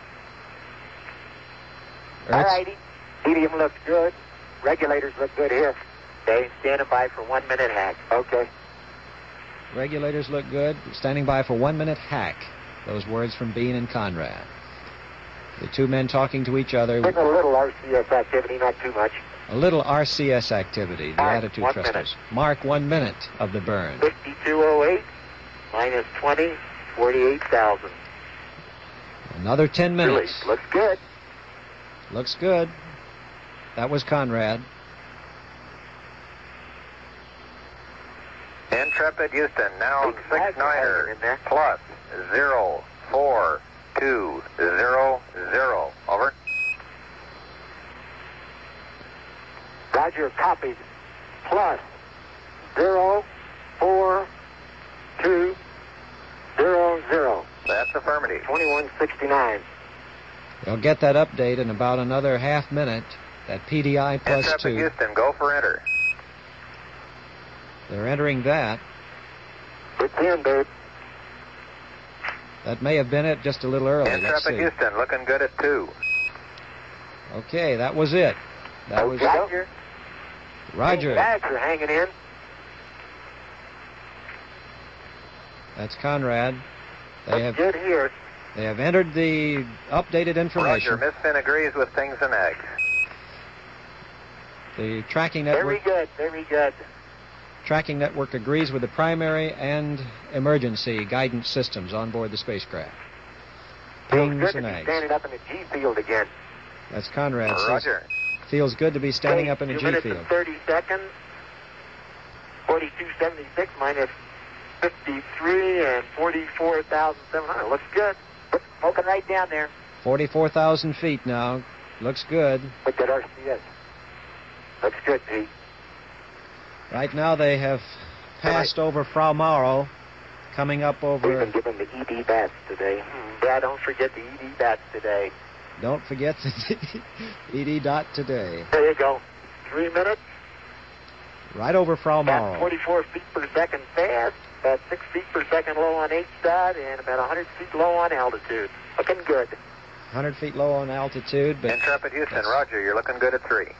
F: All
C: Ertz,
F: righty. Helium looks good. Regulators look good here. Okay, standing by for 1 minute hack. Okay.
C: regulators look good. Standing by for 1 minute hack. Those words from Bean and Conrad. The two men talking to each other.
F: Getting a little RCS activity, not too much.
C: A little RCS activity, the
F: Mark,
C: attitude
F: 1
C: thrusters.
F: minute.
C: Mark 1 minute of the burn.
F: 5208 minus 20, 48,000.
C: Another 10
F: Really,
C: minutes.
F: looks good.
C: Looks good. That was Conrad.
E: Intrepid Houston, now
F: Big flag
E: 6-9er
F: in there.
E: plus 04200. Over.
F: Roger, copied. Plus 04200.
E: That's affirmative.
F: 2169.
C: They'll get that update in about another half minute. That PDI plus
E: Intrepid
C: 2.
E: Houston, go for enter.
C: They're entering that.
F: It's in, babe.
C: That may have been it just a little early. Let's
E: Intrepid
C: see.
E: Houston, looking good at 2.
C: Okay, that was it. That was
F: Roger.
C: Roger.
F: Bags are hanging in.
C: That's Conrad. They
F: Looks
C: have
F: good here.
C: they have entered the updated information.
E: Roger, Miss Finn agrees with things and eggs.
C: The tracking
F: Very
C: network
F: good, very good.
C: agrees with the primary and emergency guidance systems on board the spacecraft.
F: Feels
C: Pings
F: good to
C: and
F: be
C: eggs.
F: standing up in the G field again.
C: That's Conrad. Says,
E: Roger.
C: feels good to be standing up in a
F: 2
C: G
F: minutes
C: field.
F: and 30 seconds. 4276 minus 53 and 44,700. Looks good. Smoking right down there.
C: 44,000 feet now. Looks good.
F: Look at RCS. Looks good, Pete.
C: Right now they have passed over Frau Mauro, coming up over...
F: We've been given the ED bats today. Yeah, don't forget the ED bats today.
C: Don't forget the ED dot today.
F: There you go. 3 minutes.
C: Right over Frau Mauro.
F: About 44 feet per second fast, about 6 feet per second low on H-dot, and about 100 feet low on altitude. Looking good.
C: 100 feet low on altitude, but...
E: Intrepid Houston, roger. You're looking good at 3.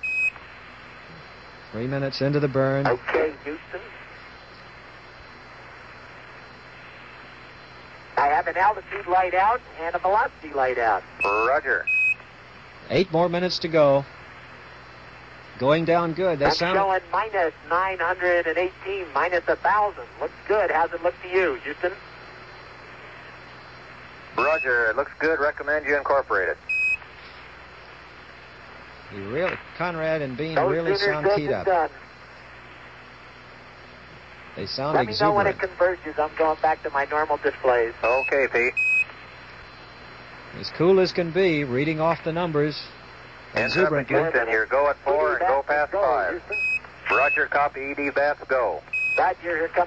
C: 3 minutes into the burn.
F: Okay, Houston. I have an altitude light out and a velocity light out.
E: Roger.
C: 8 more minutes to go. Going down good. They
F: I'm
C: sound...
F: showing minus 918, minus 1,000. Looks good. How's it look to you, Houston?
E: Roger. It looks good. Recommend you incorporate it.
C: You really, Conrad and Bean
F: No
C: really
F: sooner
C: sound
F: said
C: keyed
F: than
C: up.
F: done.
C: They sound
F: Let me know when it
C: exuberant.
F: converges. I'm going back to my normal displays.
E: Okay, Pete.
C: As cool as can be, reading off the numbers.
E: Intrepid
C: Exuberantly.
E: Houston, here. Go at 4 and go past 5.
F: Houston.
E: Roger. Copy. ED bats. Go.
F: Roger, here comes.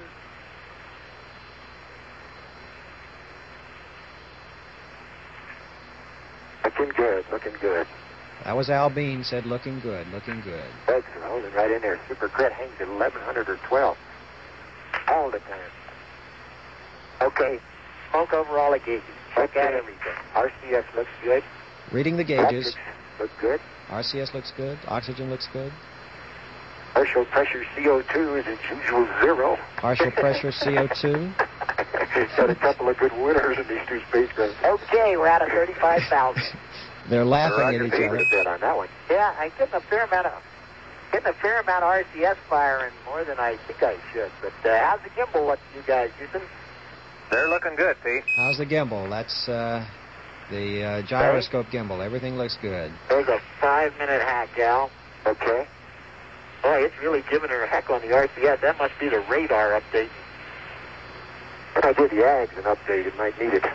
F: Looking good, looking good.
C: That was Al Bean said, looking good, looking good.
F: Bugs are holding right in there. Super Crit hangs at 1100 or 12. All the time. Okay, smoke over all the gauges. Check out everything. RCS looks good.
C: Reading the gauges.
F: Look good.
C: RCS looks good. Oxygen looks good.
F: Partial pressure CO2 is its usual 0.
C: Partial pressure CO2.
F: Got a couple of good winners in these two spacecrafts. Okay, we're out of 35,000.
C: They're laughing at each
F: Roger,
C: other.
F: a bit on that one. Yeah, I'm getting a fair amount of RCS firing, more than I think I should. But how's the gimbal look to you guys, Houston?
E: They're looking good, Pete.
C: How's the gimbal? That's the gyroscope gimbal. Everything looks good.
F: There's a 5-minute hack, Al. Okay. Boy, it's really giving her a heck on the RCS. That must be the radar update. When I did the AGS an update, it might need it.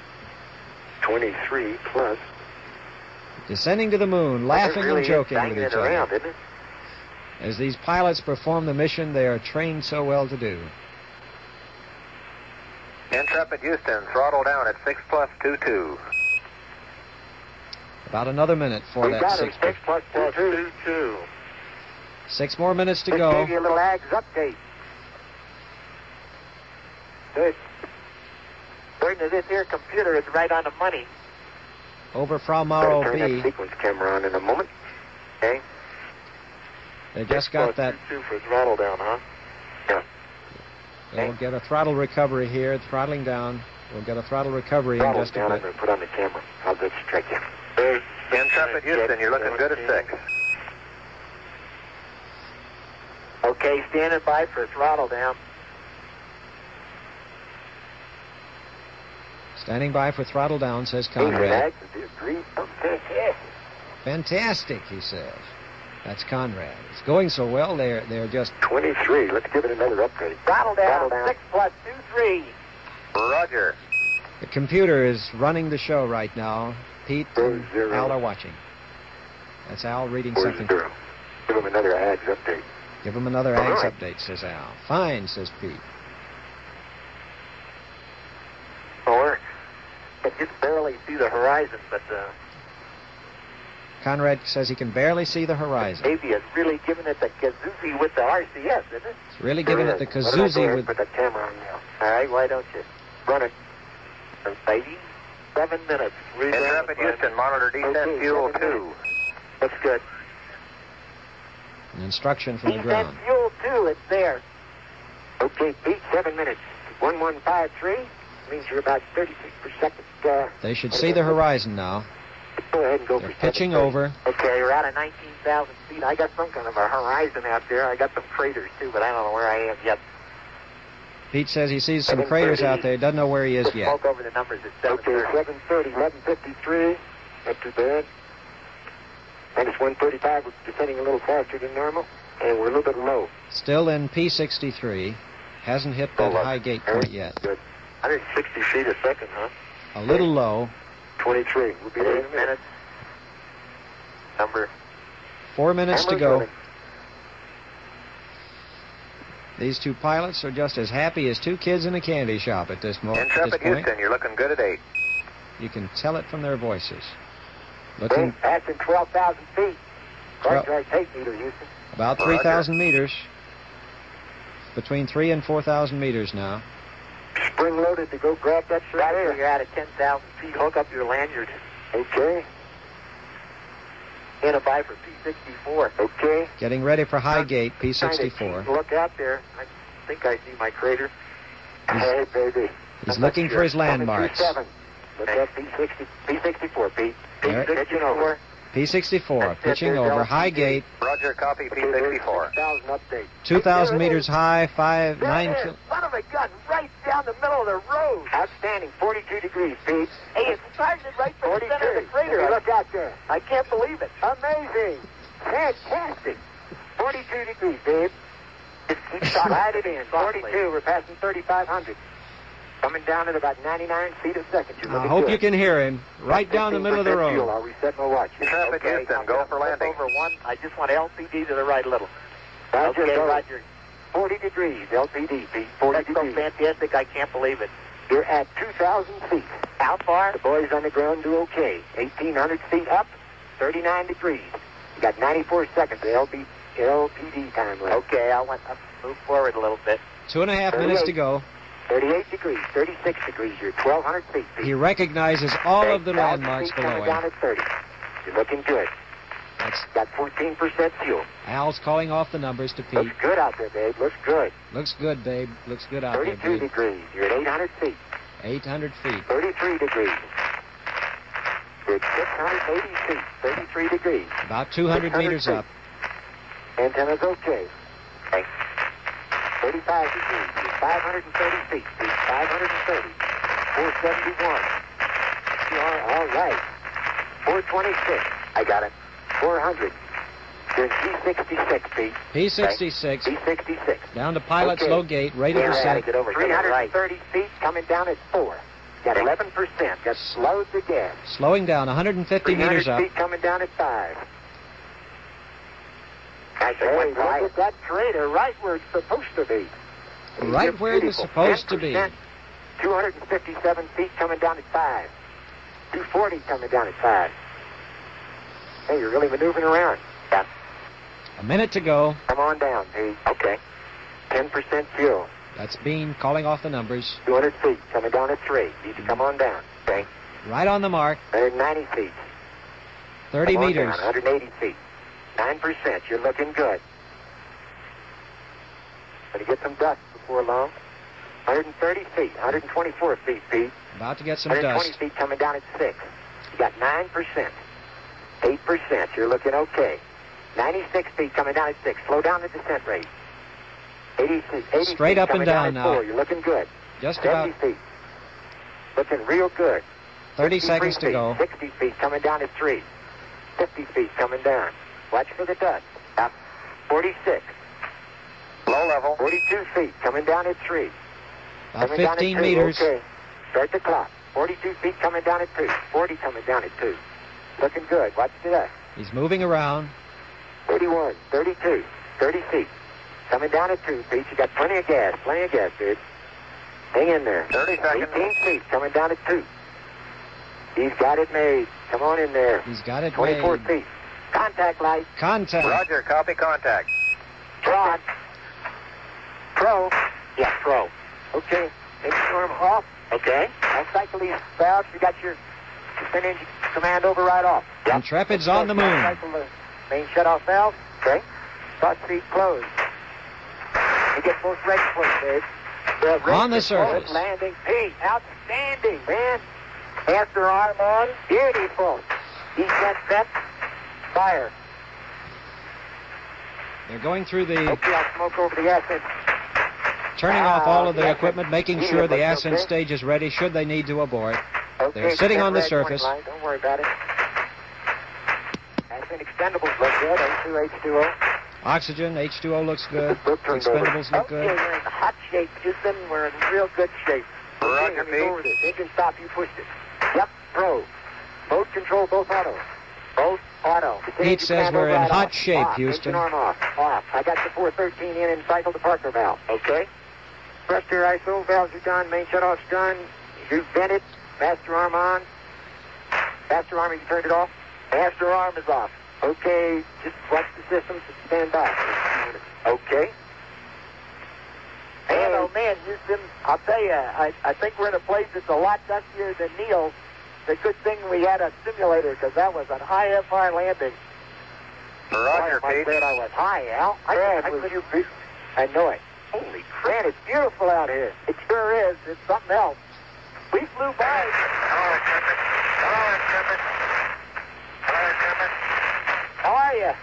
F: 23 plus.
C: Descending to the moon, laughing
F: really
C: and joking
F: banging
C: with each
F: it around,
C: other.
F: isn't it?
C: As these pilots perform the mission they are trained so well to do.
E: Intrepid Houston, throttle down at 6 plus 22.
C: About another minute for
F: We
C: that
F: got
C: 6
F: it, 6 plus 22.
C: 6 more minutes to
F: Just
C: go.
F: gave you a little AGS update. Good. According to this here computer, it's right on the money.
C: Over Frau Mauro
F: Turn
C: B.
F: that sequence camera on in a moment. Okay.
C: They just got that.
F: 2 for throttle down, huh? Yeah.
C: We'll get a throttle recovery here. Throttling down. We'll get a throttle recovery in
F: Throttle
C: just a
F: down. I'm
C: bit.
F: going to put on the camera. How's that strike you?
E: Intrepid Houston, you're looking good at 6.
F: Okay, standing by for throttle down.
C: Standing by for throttle down, says Conrad.
F: Fantastic.
C: Fantastic, he says. That's Conrad. It's going so well, they're just...
F: 23. Let's give it another upgrade. Throttle down. 6 plus 23.
E: Roger.
C: The computer is running the show right now. Pete and Al are watching. That's Al reading something.
F: 0. Give him another AGS update.
C: Give him another AGS
F: right.
C: update, says Al. Fine, says Pete.
F: 4. I can barely see the horizon, but
C: Conrad says he can barely see the horizon.
F: maybe it's really giving it the kazoozie with the RCS, isn't it?
C: It's really giving it the
F: Why don't I go ahead
C: kazoozie
F: and
C: with...
F: put the camera on now. All right, why don't you run it? 7 minutes.
E: Intrepid Houston, monitor descent fuel 2.
F: Looks good.
C: An instruction from the
F: Descent
C: ground.
F: fuel 2, it's there. Okay, Pete, 7 minutes. 1153 means you're about 30 feet per second.
C: They should see the horizon now.
F: Go ahead and go
C: They're
F: for
C: pitching
F: 7:30.
C: over.
F: Okay, we're out of 19,000 feet. I got some kind of a horizon out there. I got some craters, too, but I don't know where I am yet.
C: Pete says he sees some
F: 7:30.
C: craters out there. Doesn't know where he is
F: Just
C: yet.
F: smoke over the numbers at 7:30. Okay, 7:30, 11:53. Not too bad. Minus 135, we're descending a little faster than normal. And we're a little bit low.
C: Still in P63. Hasn't hit that high gate point yet.
F: Good. 160 feet a second, huh?
C: A little low.
F: 23. We'll be there in a minute. Number.
C: 4 minutes to
F: Hammer's
C: go.
F: running.
C: These two pilots are just as happy as two kids in a candy shop at this moment.
E: Intrepid Houston, you're looking good at 8.
C: You can tell it from their voices.
F: Hey,
C: Looking
F: passing 12,000 feet.
C: Well-
F: Right, tape meter, Houston.
C: about 3,000 meters. Between 3 and 4,000 meters now.
F: Spring loaded to go grab that surveyor. You're out at 10,000 feet. Hook up your lanyard. Okay. And a Viper P64. Okay.
C: Getting ready for high gate, P64.
F: Look out there. I think I see my crater. Hey, baby.
C: He's looking for his landmarks.
F: Look at P64, Pete.
C: There.
F: Pitching over.
C: P64, pitching over high gate,
E: Roger, copy P64.
F: 1,000 update.
C: 2,000 meters high, 9
F: Son of a gun, right down the middle of the road. Outstanding, 42 degrees, Pete. Hey, it's targeted right for the center of the crater. Look out there. I can't believe it. Amazing. Fantastic. 42 degrees, babe. Just keep slide it in. 42, we're passing 3,500. Coming down at about 99 feet a second. You're
C: I
F: looking
C: hope
F: good.
C: you can hear him. Right down the middle of the
F: 15% fuel.
C: road.
F: I'll reset my watch.
E: Intrepid Houston, go for landing.
F: Over one. I just want LPD to the right a little. Roger, okay, Roger. 40 degrees, LPD, Pete. 40 That's degrees. So fantastic, I can't believe it. You're at 2,000 feet. How far? The boys on the ground do okay. 1,800 feet up, 39 degrees. You got 94 seconds of LPD time left. Okay, I want to move forward a little bit.
C: 2.5 minutes to go.
F: 38 degrees, 36 degrees. You're 1,200 feet, Pete.
C: He recognizes all of the
F: 1,000
C: landmarks
F: feet
C: below
F: coming down
C: him.
F: at 30. You're looking good.
C: That's
F: Got 14% fuel.
C: Al's calling off the numbers to Pete.
F: Looks good out there, babe. Looks good.
C: Looks good, babe. Looks good out there,
F: 32
C: babe.
F: degrees. You're at 800 feet.
C: 800 feet.
F: 33 degrees. You're at 680 feet. 33 degrees.
C: About 200 meters
F: feet.
C: up.
F: Antenna's okay. 35 degrees. You're 530 feet. Pete. 530. 471. You are all right. 426. I got it. 400. You're in P66, Pete.
C: P66,
F: P66.
C: down to pilot's
F: Okay.
C: low gate, ready to
F: Yeah,
C: set.
F: get over 330 feet coming down at 4. Got 11%. Got loads of gas.
C: Slowing down, 150 meters
F: 300
C: up.
F: feet coming down at 5. Hey, look at that crater right where it's supposed to be.
C: Right
F: You're
C: where it's
F: beautiful.
C: supposed to be.
F: 10%, 257 feet coming down at 5. 240 coming down at 5. Hey, you're really maneuvering around. Yeah.
C: A minute to go.
F: Come on down, Pete. Okay. 10% fuel.
C: That's Bean calling off the numbers.
F: 200 feet coming down at 3. Need to come on down. Okay.
C: Right on the mark.
F: 190 feet.
C: 30
F: Come on
C: meters.
F: down, 180 feet. 9%. You're looking good. Going to get some dust before long. 130 feet. 124 feet, Pete.
C: About to get some
F: 120
C: dust.
F: feet coming down at 6. You got 9%. 8%. You're looking okay. 96 feet coming down at 6. Slow down the descent rate. 80
C: Straight
F: feet
C: up and
F: coming
C: down
F: at
C: now.
F: 4. You're looking good.
C: Just
F: 70
C: about
F: feet. Looking real good.
C: 30
F: 63
C: seconds to
F: feet,
C: go.
F: 60 feet coming down at 3. 50 feet coming down. Watch for the dust. 46.
E: Low level.
F: 42 feet coming down at 3.
C: About
F: Coming down at
C: 15
F: 2.
C: meters.
F: Okay. Start the clock. 42 feet coming down at 2. 40 coming down at 2. Looking good. Watch the dust.
C: He's moving around.
F: 31, 32, 30 feet. Coming down at 2 feet. You got plenty of gas, dude. Hang in there.
E: 30 seconds.
F: 18 feet coming down at 2. He's got it made. Come on in there.
C: He's got it
F: 24
C: made.
F: feet. Contact light.
C: Contact.
E: Roger, copy contact.
F: Trot. Pro. Yeah, pro. Okay. Storm off. Okay. I'll cycle these valves. You got your spin engine command over right off. Yep.
C: Intrepid's on the moon.
F: Cycle the main shutoff valve. Okay. Start speed closed. You get both brakes closed, babe.
C: On the surface.
F: Landing. Pete, outstanding, man. After arm on. Beautiful. Descent set. Fire.
C: They're going through the,
F: Okay, I'll smoke over the ascent.
C: turning off all of the
F: yes.
C: equipment, making sure the ascent stage is ready should they need to abort.
F: Okay,
C: They're sitting on the
F: red warning
C: surface.
F: light. Don't worry about it. Ascent extendables look good. A2H2O.
C: Oxygen, H2O looks good. Expendables look good.
F: Okay, we're in hot shape, Houston. We're in real good shape.
E: Roger, Pete.
F: Over this. Engine stop, you pushed it. Yep, pro. Both control, both auto. Both auto.
C: Pete says we're in hot shape,
F: off.
C: Houston.
F: Engine arm off. Off. I got the 413 in and cycle the Parker valve. Okay. Thruster ISO, valves are done, main shutoff's done. You vented, master arm on. Master arm, you turned it off? Master arm is off. Okay, just watch the systems and stand by. Okay. And oh man, Houston, I'll tell you, I think we're in a place that's a lot dustier than Neil's. It's a good thing we had a simulator, because that was an high FR landing.
E: Roger,
F: I
E: Pete.
F: said I was high, Al. I know it. Holy crap, it's beautiful out here. It sure is. It's something else. We flew by. How are you?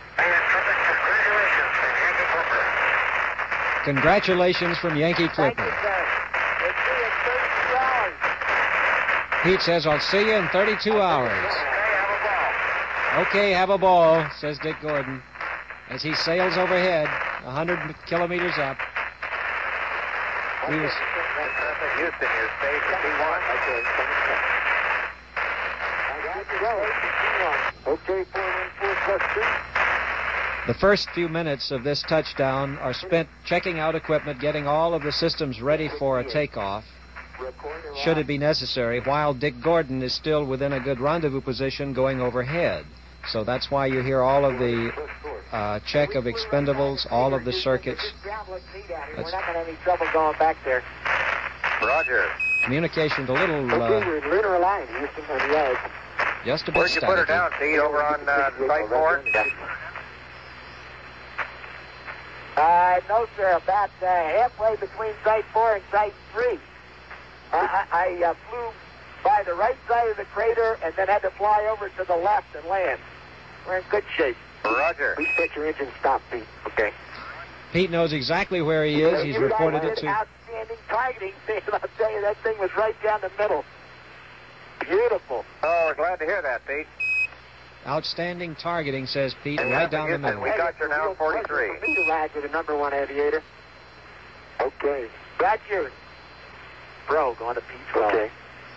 C: Congratulations from Yankee
F: Thank
C: Clipper.
F: you, sir. We'll see you in 32 hours.
C: Pete says, I'll see you in 32 hours. Okay, have a ball, says Dick Gordon, as he sails overhead, 100 kilometers up. He was...
E: Houston, you're safe at P1.
F: Okay, 414 plus 2.
C: The first few minutes of this touchdown are spent checking out equipment, getting all of the systems ready for a takeoff, should it be necessary, while Dick Gordon is still within a good rendezvous position going overhead. So that's why you hear all of the check of expendables, all of the circuits.
F: We're not going to have any trouble going back there.
E: Roger.
C: Communication's a little,
F: Okay, we're in lunar line, Houston, on the edge.
C: just a bit
E: Where'd you put her
C: staticky.
E: down, Pete? Over on Site 4?
F: No, sir, about halfway between Site 4 and Site 3. I flew by the right side of the crater and then had to fly over to the left and land. We're in good shape.
E: Roger.
F: Please set your engine stop, Pete. Okay.
C: Pete knows exactly where he is. He's reported it to...
F: Outstanding targeting thing. I'll tell you, that thing was right down the middle. Beautiful.
E: Oh, we're glad to hear that, Pete.
C: Outstanding targeting, says Pete,
E: And
C: right down the
E: Houston,
C: middle.
E: we got you now 43.
F: For me to ride with the number one aviator. Okay. Roger. Bro, going to P12. Okay.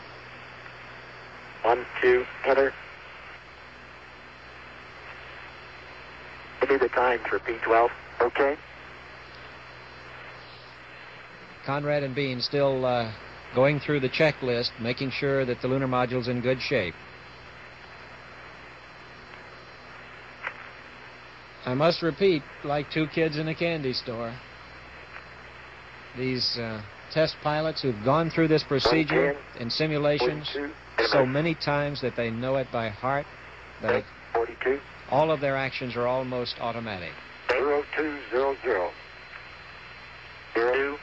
F: 1, 2, enter. Give me the time for P12. Okay.
C: Conrad and Bean still going through the checklist, making sure that the lunar module's in good shape. I must repeat, like two kids in a candy store, these test pilots who've gone through this procedure in simulations so many times that they know it by heart, that
F: 42.
C: all of their actions are almost automatic.
F: 0200. 02.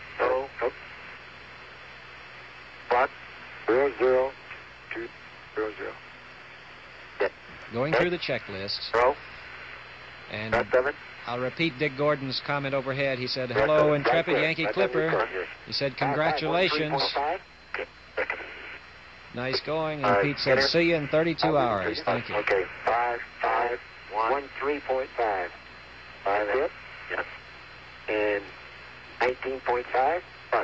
F: 00200.
C: Going through the checklists.
F: Row.
C: And
F: 7.
C: I'll repeat Dick Gordon's comment overhead. He said, hello, intrepid Yankee Clipper. He said, congratulations. Nice going. And Pete said, see you in 32 hours. Thank you.
F: Okay. 5.513.5. 5 hit. Yes. And 19.5.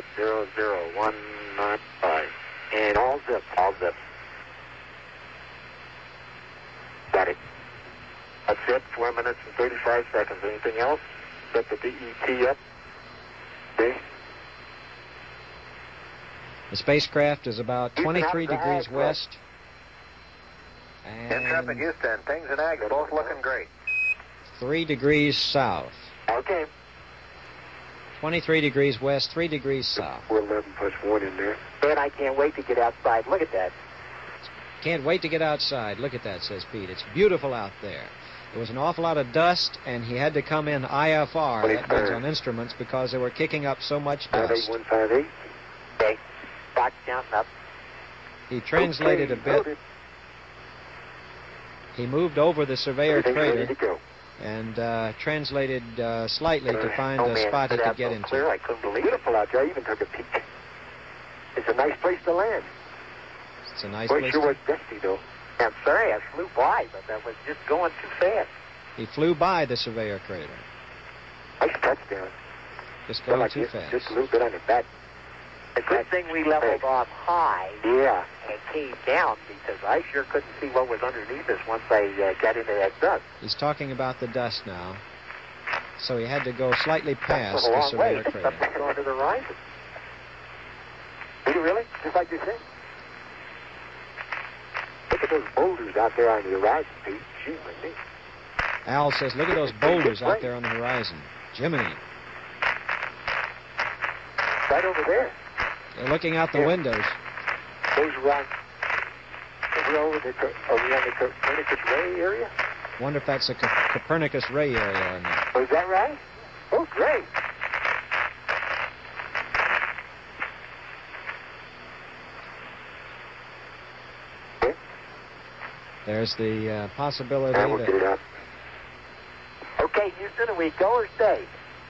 F: 00195. And all zip. All zip. Got it. That's it. 4 minutes and 35 seconds. Anything else? Set the DET up. Okay.
C: The spacecraft is about 23 degrees west.
E: Intrepid
C: And
E: Houston, things in ag are both looking great.
C: 3 degrees south.
F: Okay.
C: 23 degrees west, 3 degrees south.
F: 411 plus 1 in there. Man, I can't wait to get outside. Look at that.
C: Can't wait to get outside. Look at that, says Pete. It's beautiful out there. There was an awful lot of dust, and he had to come in IFR, that means on instruments, because they were kicking up so much dust.
F: 58158. Okay. Box counting up.
C: He translated a bit. He moved over the Surveyor
F: Everything's ready to
C: crater
F: go.
C: and translated slightly to find a spot he could get into.
F: Clear. I couldn't believe it. Beautiful out there. I even took a peek. It's a nice place to land.
C: It's a nice
F: Boy,
C: place.
F: sure was dusty, though. I'm sorry, I flew by, but that was just going too fast.
C: He flew by the Surveyor crater.
F: Nice touchdown.
C: Just going too fast.
F: Just a little bit on the back. A good thing we leveled off high. Yeah. And came down because I sure couldn't see what was underneath us once I got into that dust.
C: He's talking about the dust now. So he had to go slightly past
F: a
C: the
F: long way.
C: Surveyor crater.
F: Up onto the horizon. Did you really? Just like you said? Look at those boulders out there on the horizon, Pete. Gee, me.
C: Al says, look at those boulders out there on the horizon. Jiminy.
F: Right over there.
C: They're looking out the windows.
F: Those are on the Copernicus Ray area?
C: Wonder if that's a Copernicus Ray area or not.
F: Oh, is that right? Oh, great.
C: There's the possibility
F: we'll get it
C: that...
F: up. Okay, Houston, are we go or stay?